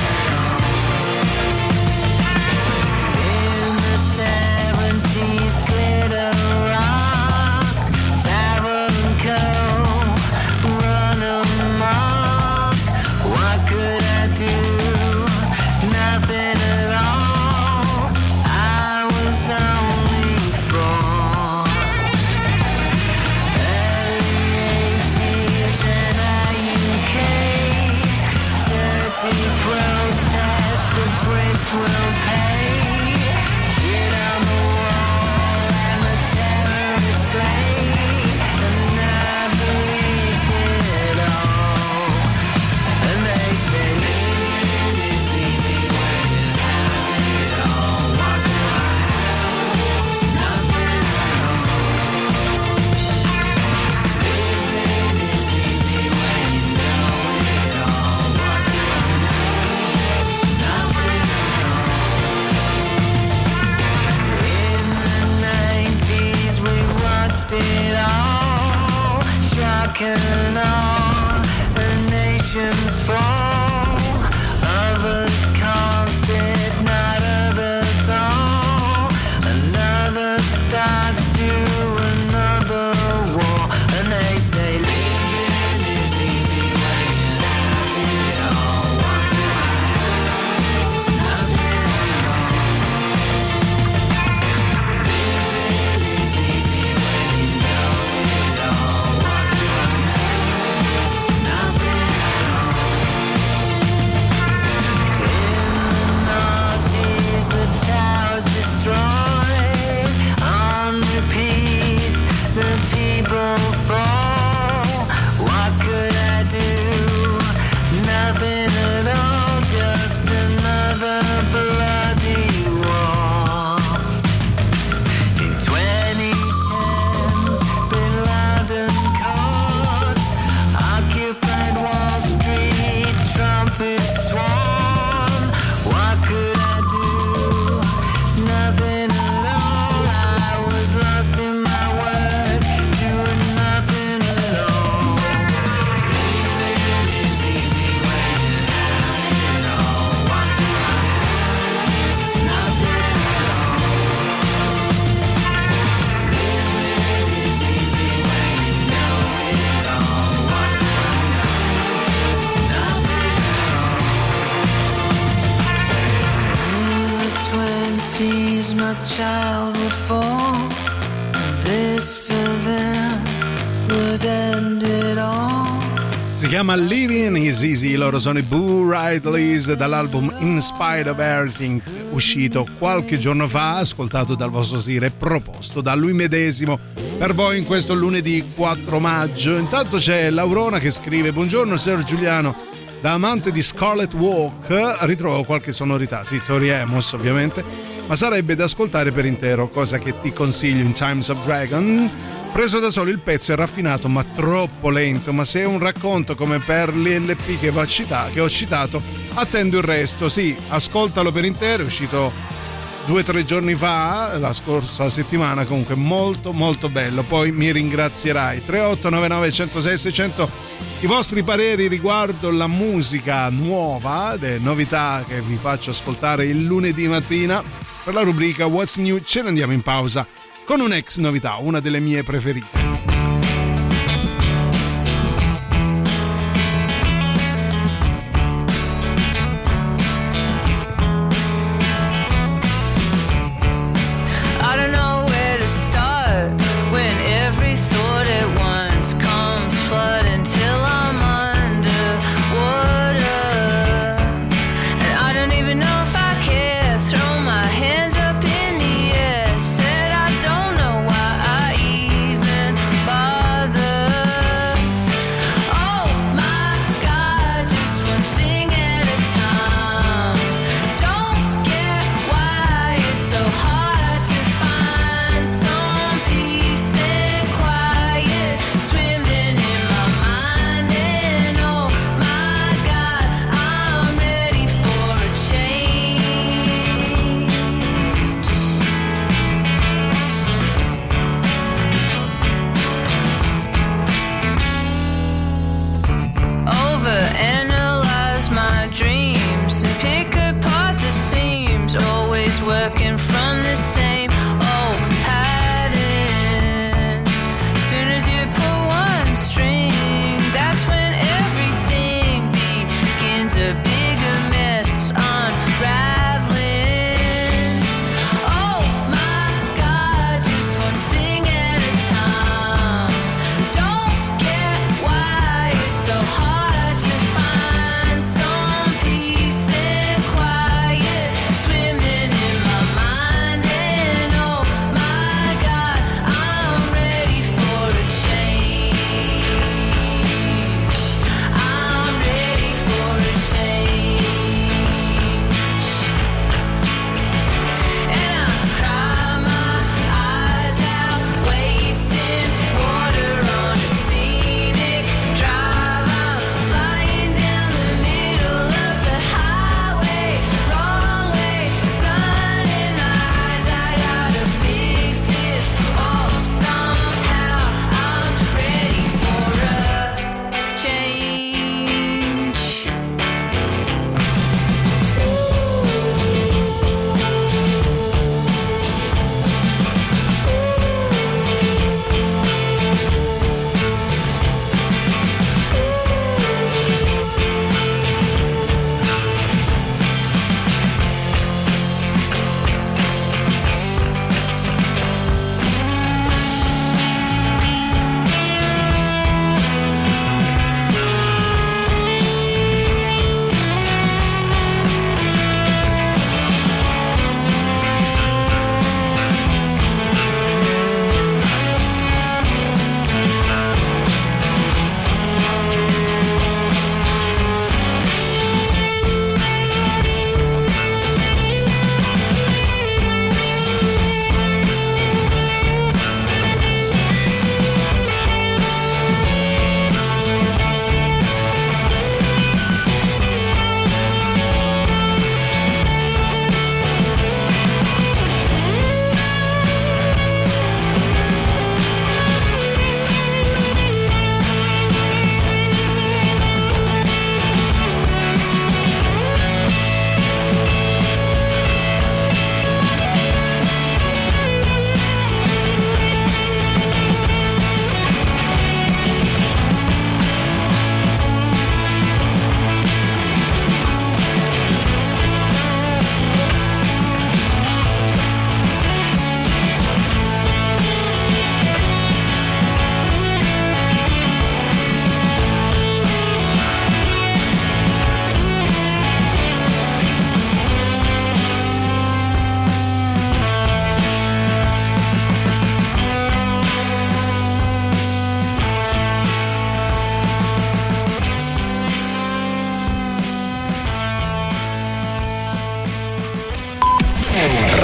and all the nations fall. Others caused it, not others all. Another start to another war, and they say living is easy when you have it all. What do I have? Nothing at all. Living is easy when you know it all. What do I have? Nothing at all. In the noughties, the towers destroyed. On repeat, the people fall. What could I do? Nothing at all, just another bloody war. In 2010s, Bin Laden caught, occupied Wall Street, trumpets sworn. What could I do? Nothing at all. I was lost in my work, doing nothing at all. Living is easy when you have it all. What do I have? Nothing at all. Living is easy when you know it all. What do I have? Nothing at all. In the 20s, my child would fall. This for them would end it all. Si chiama Living is Easy, loro sono i Boo Radleys dall'album In Spite of Everything, uscito qualche giorno fa, ascoltato dal vostro Sire e proposto da lui medesimo per voi in questo lunedì 4 maggio. Intanto c'è Laurona che scrive: buongiorno Ser Giuliano, da amante di Scarlet Walk ritrovo qualche sonorità, sì, Tori Amos ovviamente, ma sarebbe da ascoltare per intero, cosa che ti consiglio in Times of Dragon. Preso da solo il pezzo è raffinato ma troppo lento, ma se è un racconto come per l'LP che ho citato, attendo il resto. Sì, ascoltalo per intero, è uscito 2 o 3 giorni fa, la scorsa settimana, comunque molto molto bello, poi mi ringrazierai. 3899 106 600 i vostri pareri riguardo la musica nuova, le novità che vi faccio ascoltare il lunedì mattina. Per la rubrica What's New ce ne andiamo in pausa con un'ex novità, una delle mie preferite. I don't know where to start when every thought at once comes flooding till I'm underwater. And I don't even know if I care. Throw my hands up in the air. Said I don't know why I even bother. Oh my God, just one thing at a time. Don't get why it's so hard to find some peace and quiet swimming in my mind. And oh my God, I'm ready for a change. Overanalyze my dreams and pick apart the seams. Always working from the same old pattern. Soon as you pull one string, that's when everything begins. A bigger mess unraveling. Oh my God, just one thing at a time. Don't get why it's so hard to find some peace and quiet swimming in my mind. And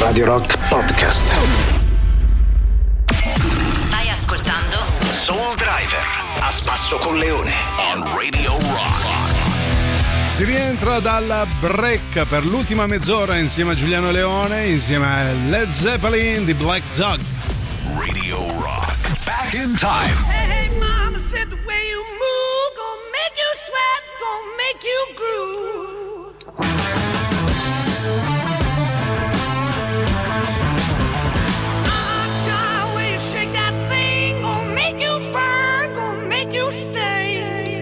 Radio Rock Podcast. Stai ascoltando Soul Driver a spasso con Leone on Radio Rock. Si rientra dal break per l'ultima mezz'ora insieme a Giuliano Leone, insieme a Led Zeppelin di Black Dog. Radio Rock. Back in time. Hey, mama said the way you move gonna make you sweat, gonna make you groove. Stay.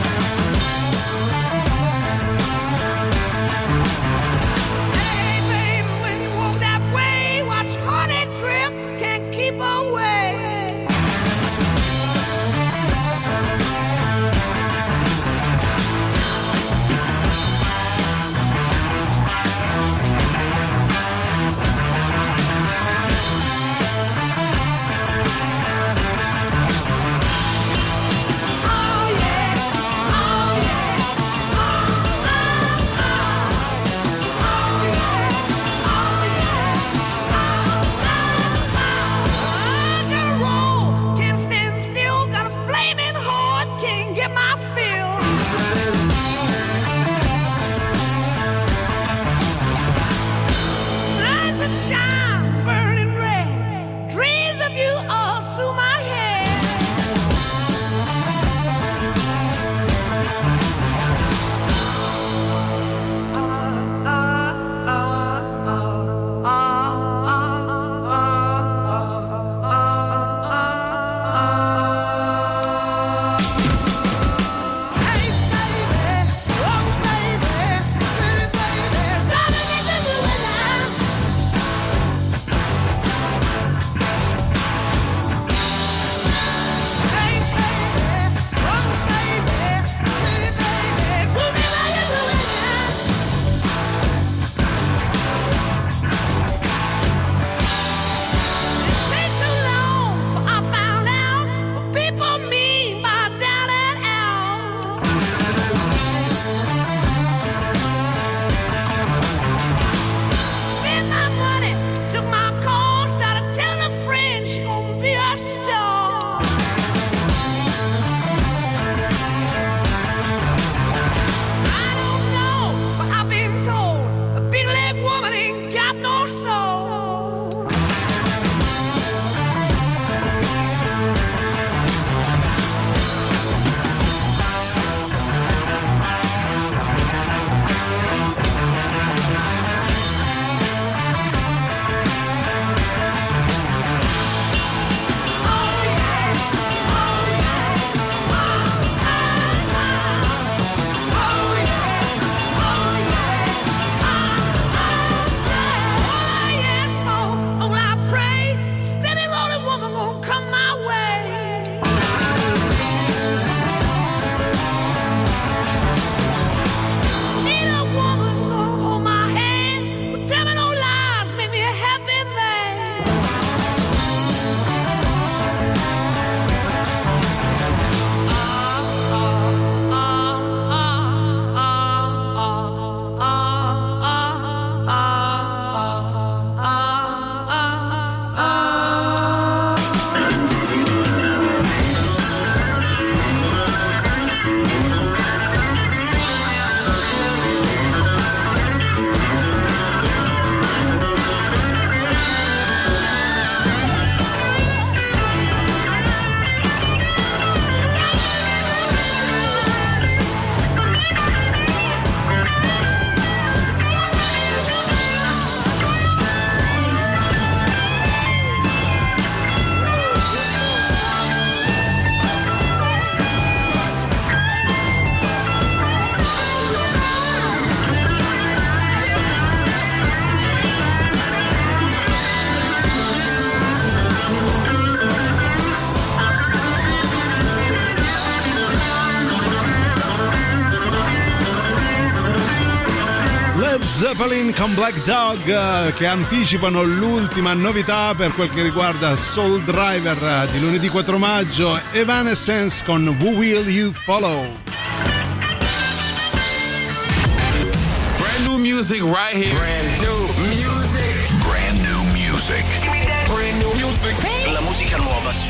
Hey, baby, when you walk that way, watch honey drip, can't keep away. Zeppelin con Black Dog, che anticipano l'ultima novità per quel che riguarda Soul Driver di lunedì 4 maggio, Evanescence con Who Will You Follow. Brand new music right here. Brand new music. Brand music. Brand new music. La musica nuova su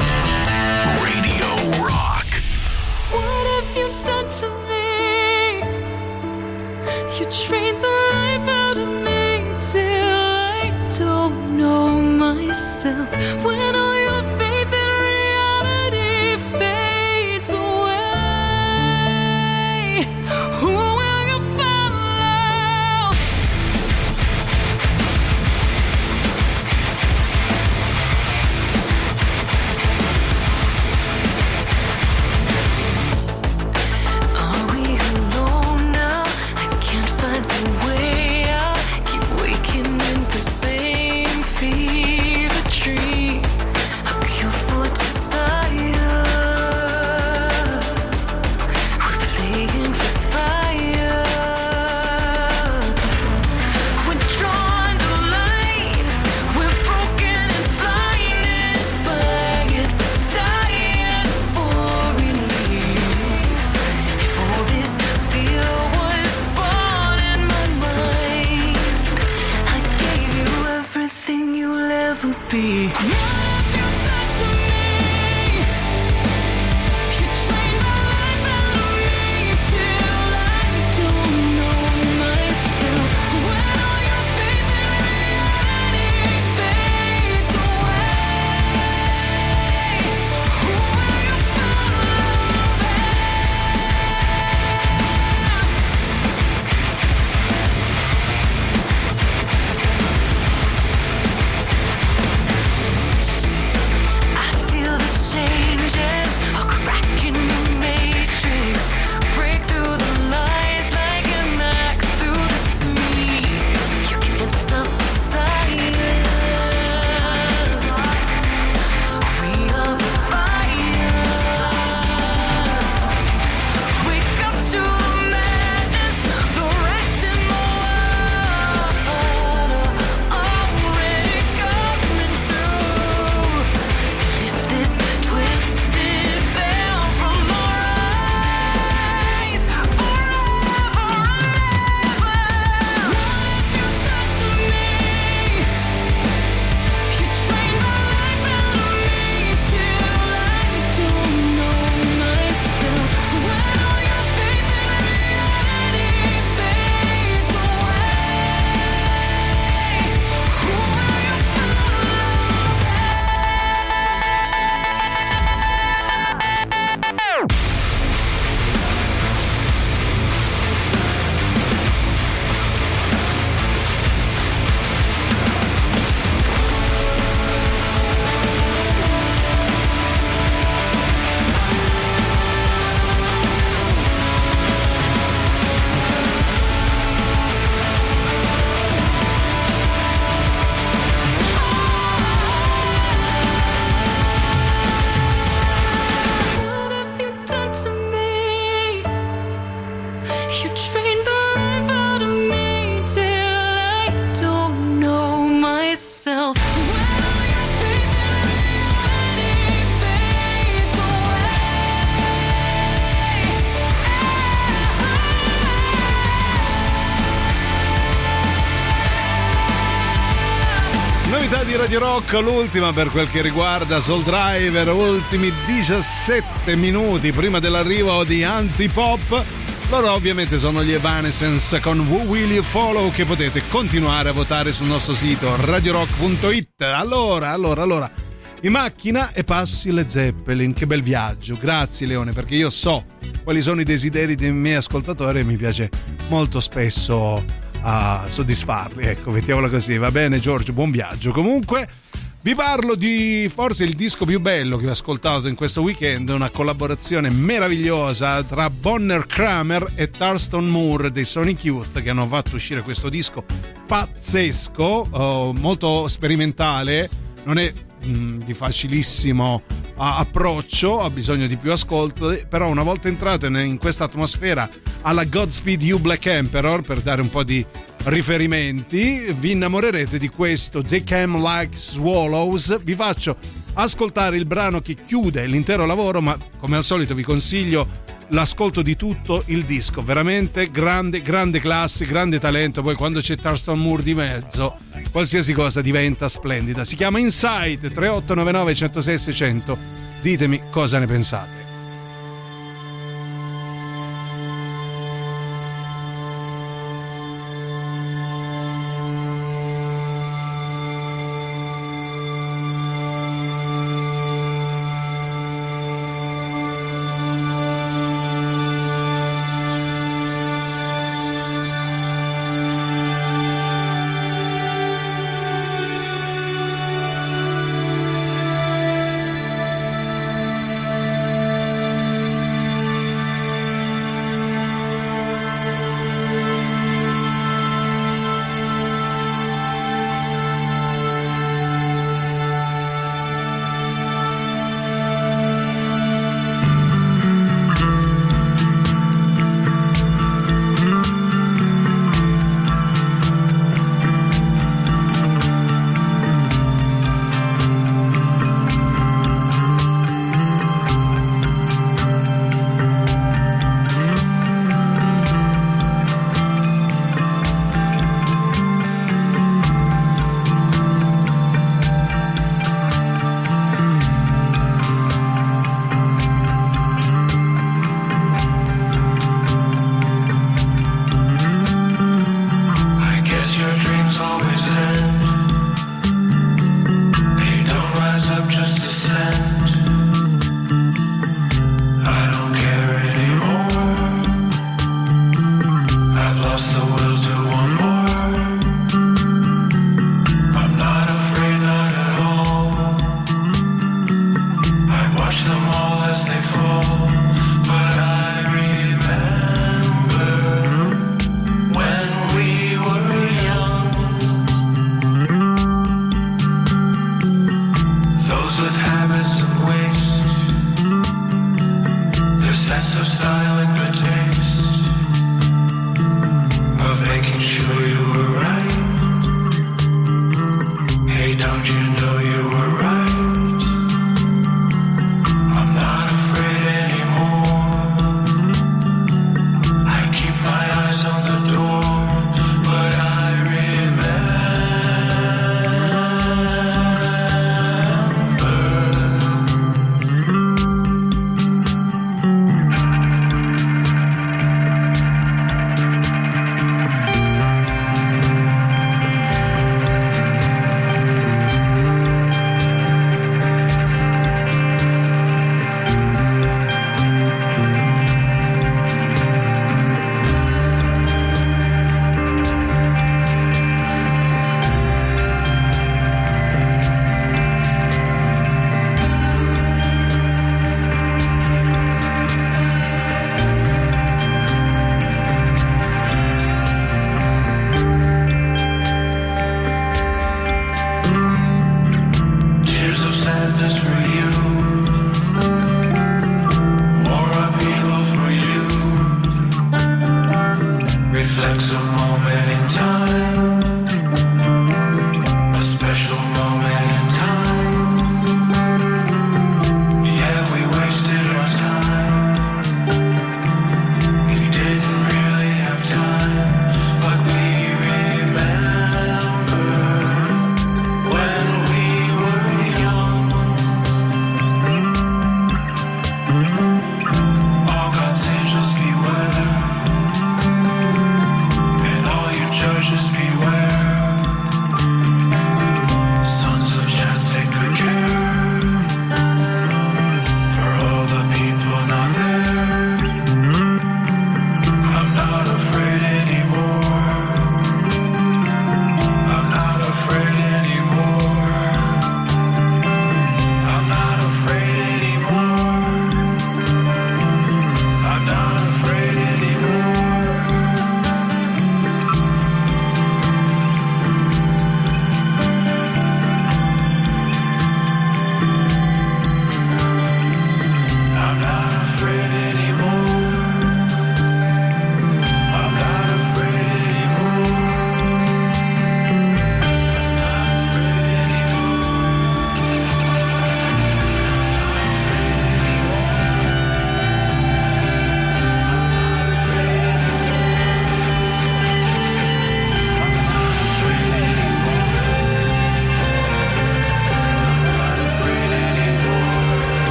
Radio Rock. What have you done to me? You trained the life out of me till I don't know myself. When all your faith in reality fades away, who will you follow? Are we alone now? I can't find the way out. Keep waking in the same fever dream. A cure for desire. We're playing with fire. We're drawn to light. We're broken and blinded by it. We're dying for release. If all this fear was born in my mind, I gave you everything you'll ever be. What have you done to me? You trained my life out of me till I don't know myself. When all your faith in reality fades away, who will you I feel the changes, a crack in the matrix. Break through the lies like an axe through the screen. You can't stop the desire. We are the fire. Wake up to the madness, the rats in the water already coming through. Lift this twisted veil from our eyes forever. What have you done to me? You trained my life out of me till I don't know myself. When all your faith in reality fades away, who will you follow? What have you done to me? You trained the life out of me till I don't know myself. When all your faith in reality fades Novità di Radio Rock, l'ultima per quel che riguarda Soul Driver, ultimi 17 minuti prima dell'arrivo di Antipop. Loro ovviamente sono gli Evanescence con Who Will You Follow, che potete continuare a votare sul nostro sito radiorock.it. Allora, in macchina e passi le Zeppelin, che bel viaggio. Grazie Leone, perché io so quali sono i desideri dei miei ascoltatori e mi piace molto spesso a soddisfarli, ecco, mettiamola così. Va bene Giorgio, buon viaggio. Comunque vi parlo di forse il disco più bello che ho ascoltato in questo weekend, una collaborazione meravigliosa tra Bonner Kramer e Thurston Moore dei Sonic Youth, che hanno fatto uscire questo disco pazzesco, molto sperimentale, non è di facilissimo approccio, ha bisogno di più ascolto, però una volta entrato in questa atmosfera alla Godspeed You Black Emperor, per dare un po' di riferimenti, vi innamorerete di questo They Came Like Swallows. Vi faccio ascoltare il brano che chiude l'intero lavoro, ma come al solito vi consiglio l'ascolto di tutto il disco, veramente grande classe, grande talento. Poi quando c'è Thurston Moore di mezzo, qualsiasi cosa diventa splendida. Si chiama Inside. 3899 106 600. Ditemi cosa ne pensate.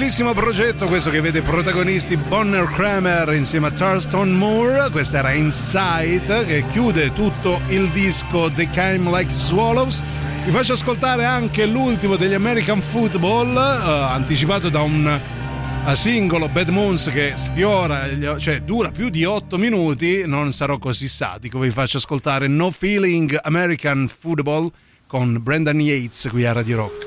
Bellissimo progetto questo che vede protagonisti Bonner Kramer insieme a Thurston Moore. Questa era Inside, che chiude tutto il disco The Came Like Swallows. Vi faccio ascoltare anche l'ultimo degli American Football, anticipato da un singolo, Bad Moons, che sfiora, cioè dura più di 8 minuti. Non sarò così sadico, vi faccio ascoltare No Feeling American Football con Brendan Yates qui a Radio Rock.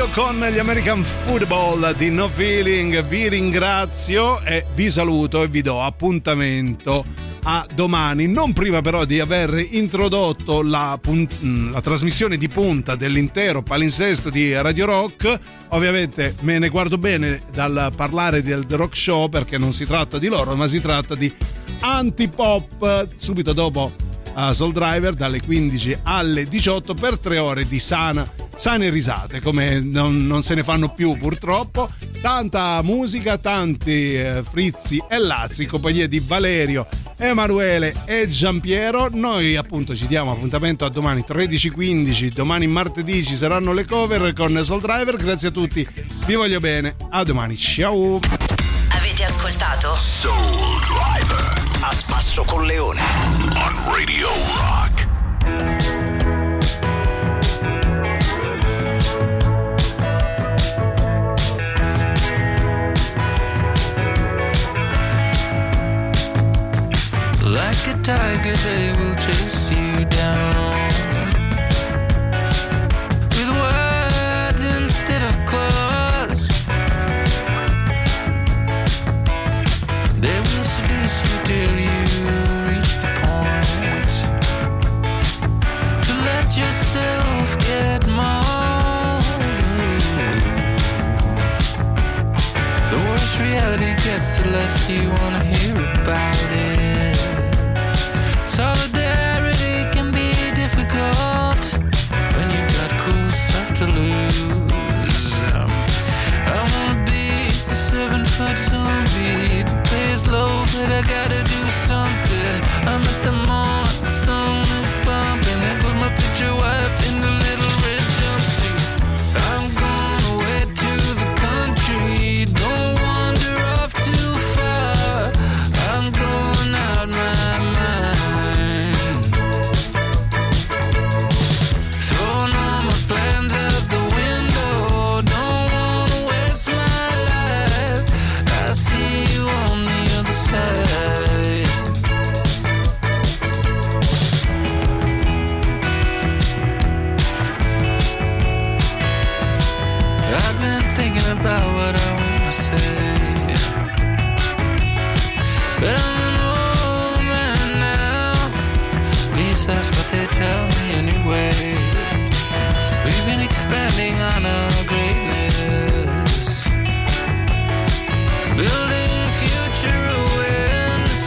con gli American Football di No Feeling. Vi ringrazio e vi saluto e vi do appuntamento a domani, non prima però di aver introdotto la trasmissione di punta dell'intero palinsesto di Radio Rock. Ovviamente me ne guardo bene dal parlare del The Rock Show, perché non si tratta di loro ma si tratta di Antipop, subito dopo Soul Driver dalle 15 alle 18 per 3 ore di sane risate, come non se ne fanno più purtroppo. Tanta musica, tanti frizzi e lazzi in compagnia di Valerio, Emanuele e Giampiero. Noi appunto ci diamo appuntamento a domani 13:15. Domani martedì ci saranno le cover con Soul Driver. Grazie a tutti, vi voglio bene, a domani, ciao. Avete ascoltato Soul Driver a spasso con Leone on Radio Rock. Like a tiger, they will chase you down with words instead of claws. They will seduce you till you reach the point to let yourself get mauled. The worse reality gets, the less you wanna hear about it. Solidarity can be difficult when you've got cool stuff to lose. I wanna be a 7-foot zombie. The pay's low, but I gotta do something. I'm at the mall, the song is bumping. There goes my future wife in the little red jumpsuit. I'm going away to the country. Don't wander off too far. I'm going out my mind. Throwing all my plans out the window. Don't wanna waste my life. I see you on the other side. I've been thinking about what I wanna say, but I'm an old man now. At least that's what they tell me anyway. We've been expanding on our greatness, building future ruins.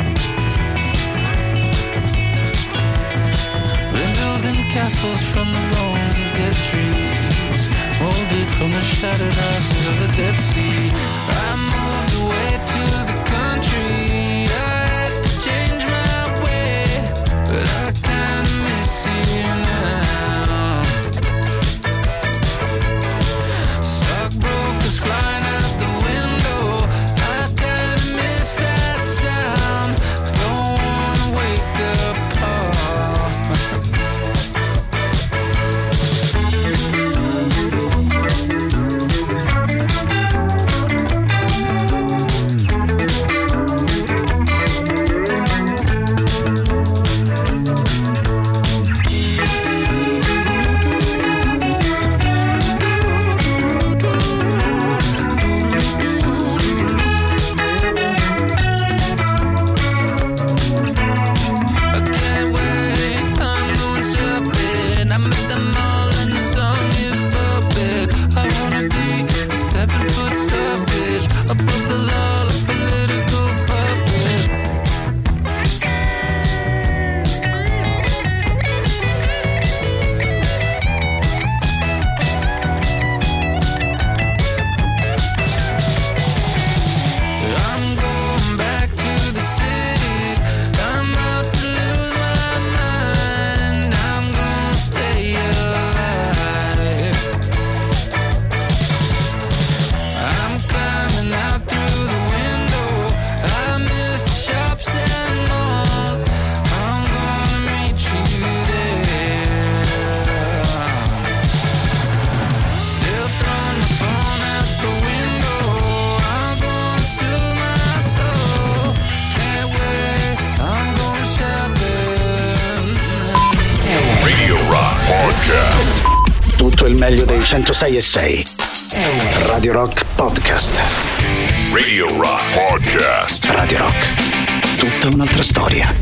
We're building castles from the bones of dead trees, molded from the shattered ashes of the Dead Sea. I moved away to the country. I had to change my way, but I kinda miss you now. Stockbrokers flying out the window. I kinda miss that sound. Don't wanna wake up, Paul. tutto il meglio dei 106.6. Radio Rock Podcast. Radio Rock Podcast. Radio Rock. Tutta un'altra storia.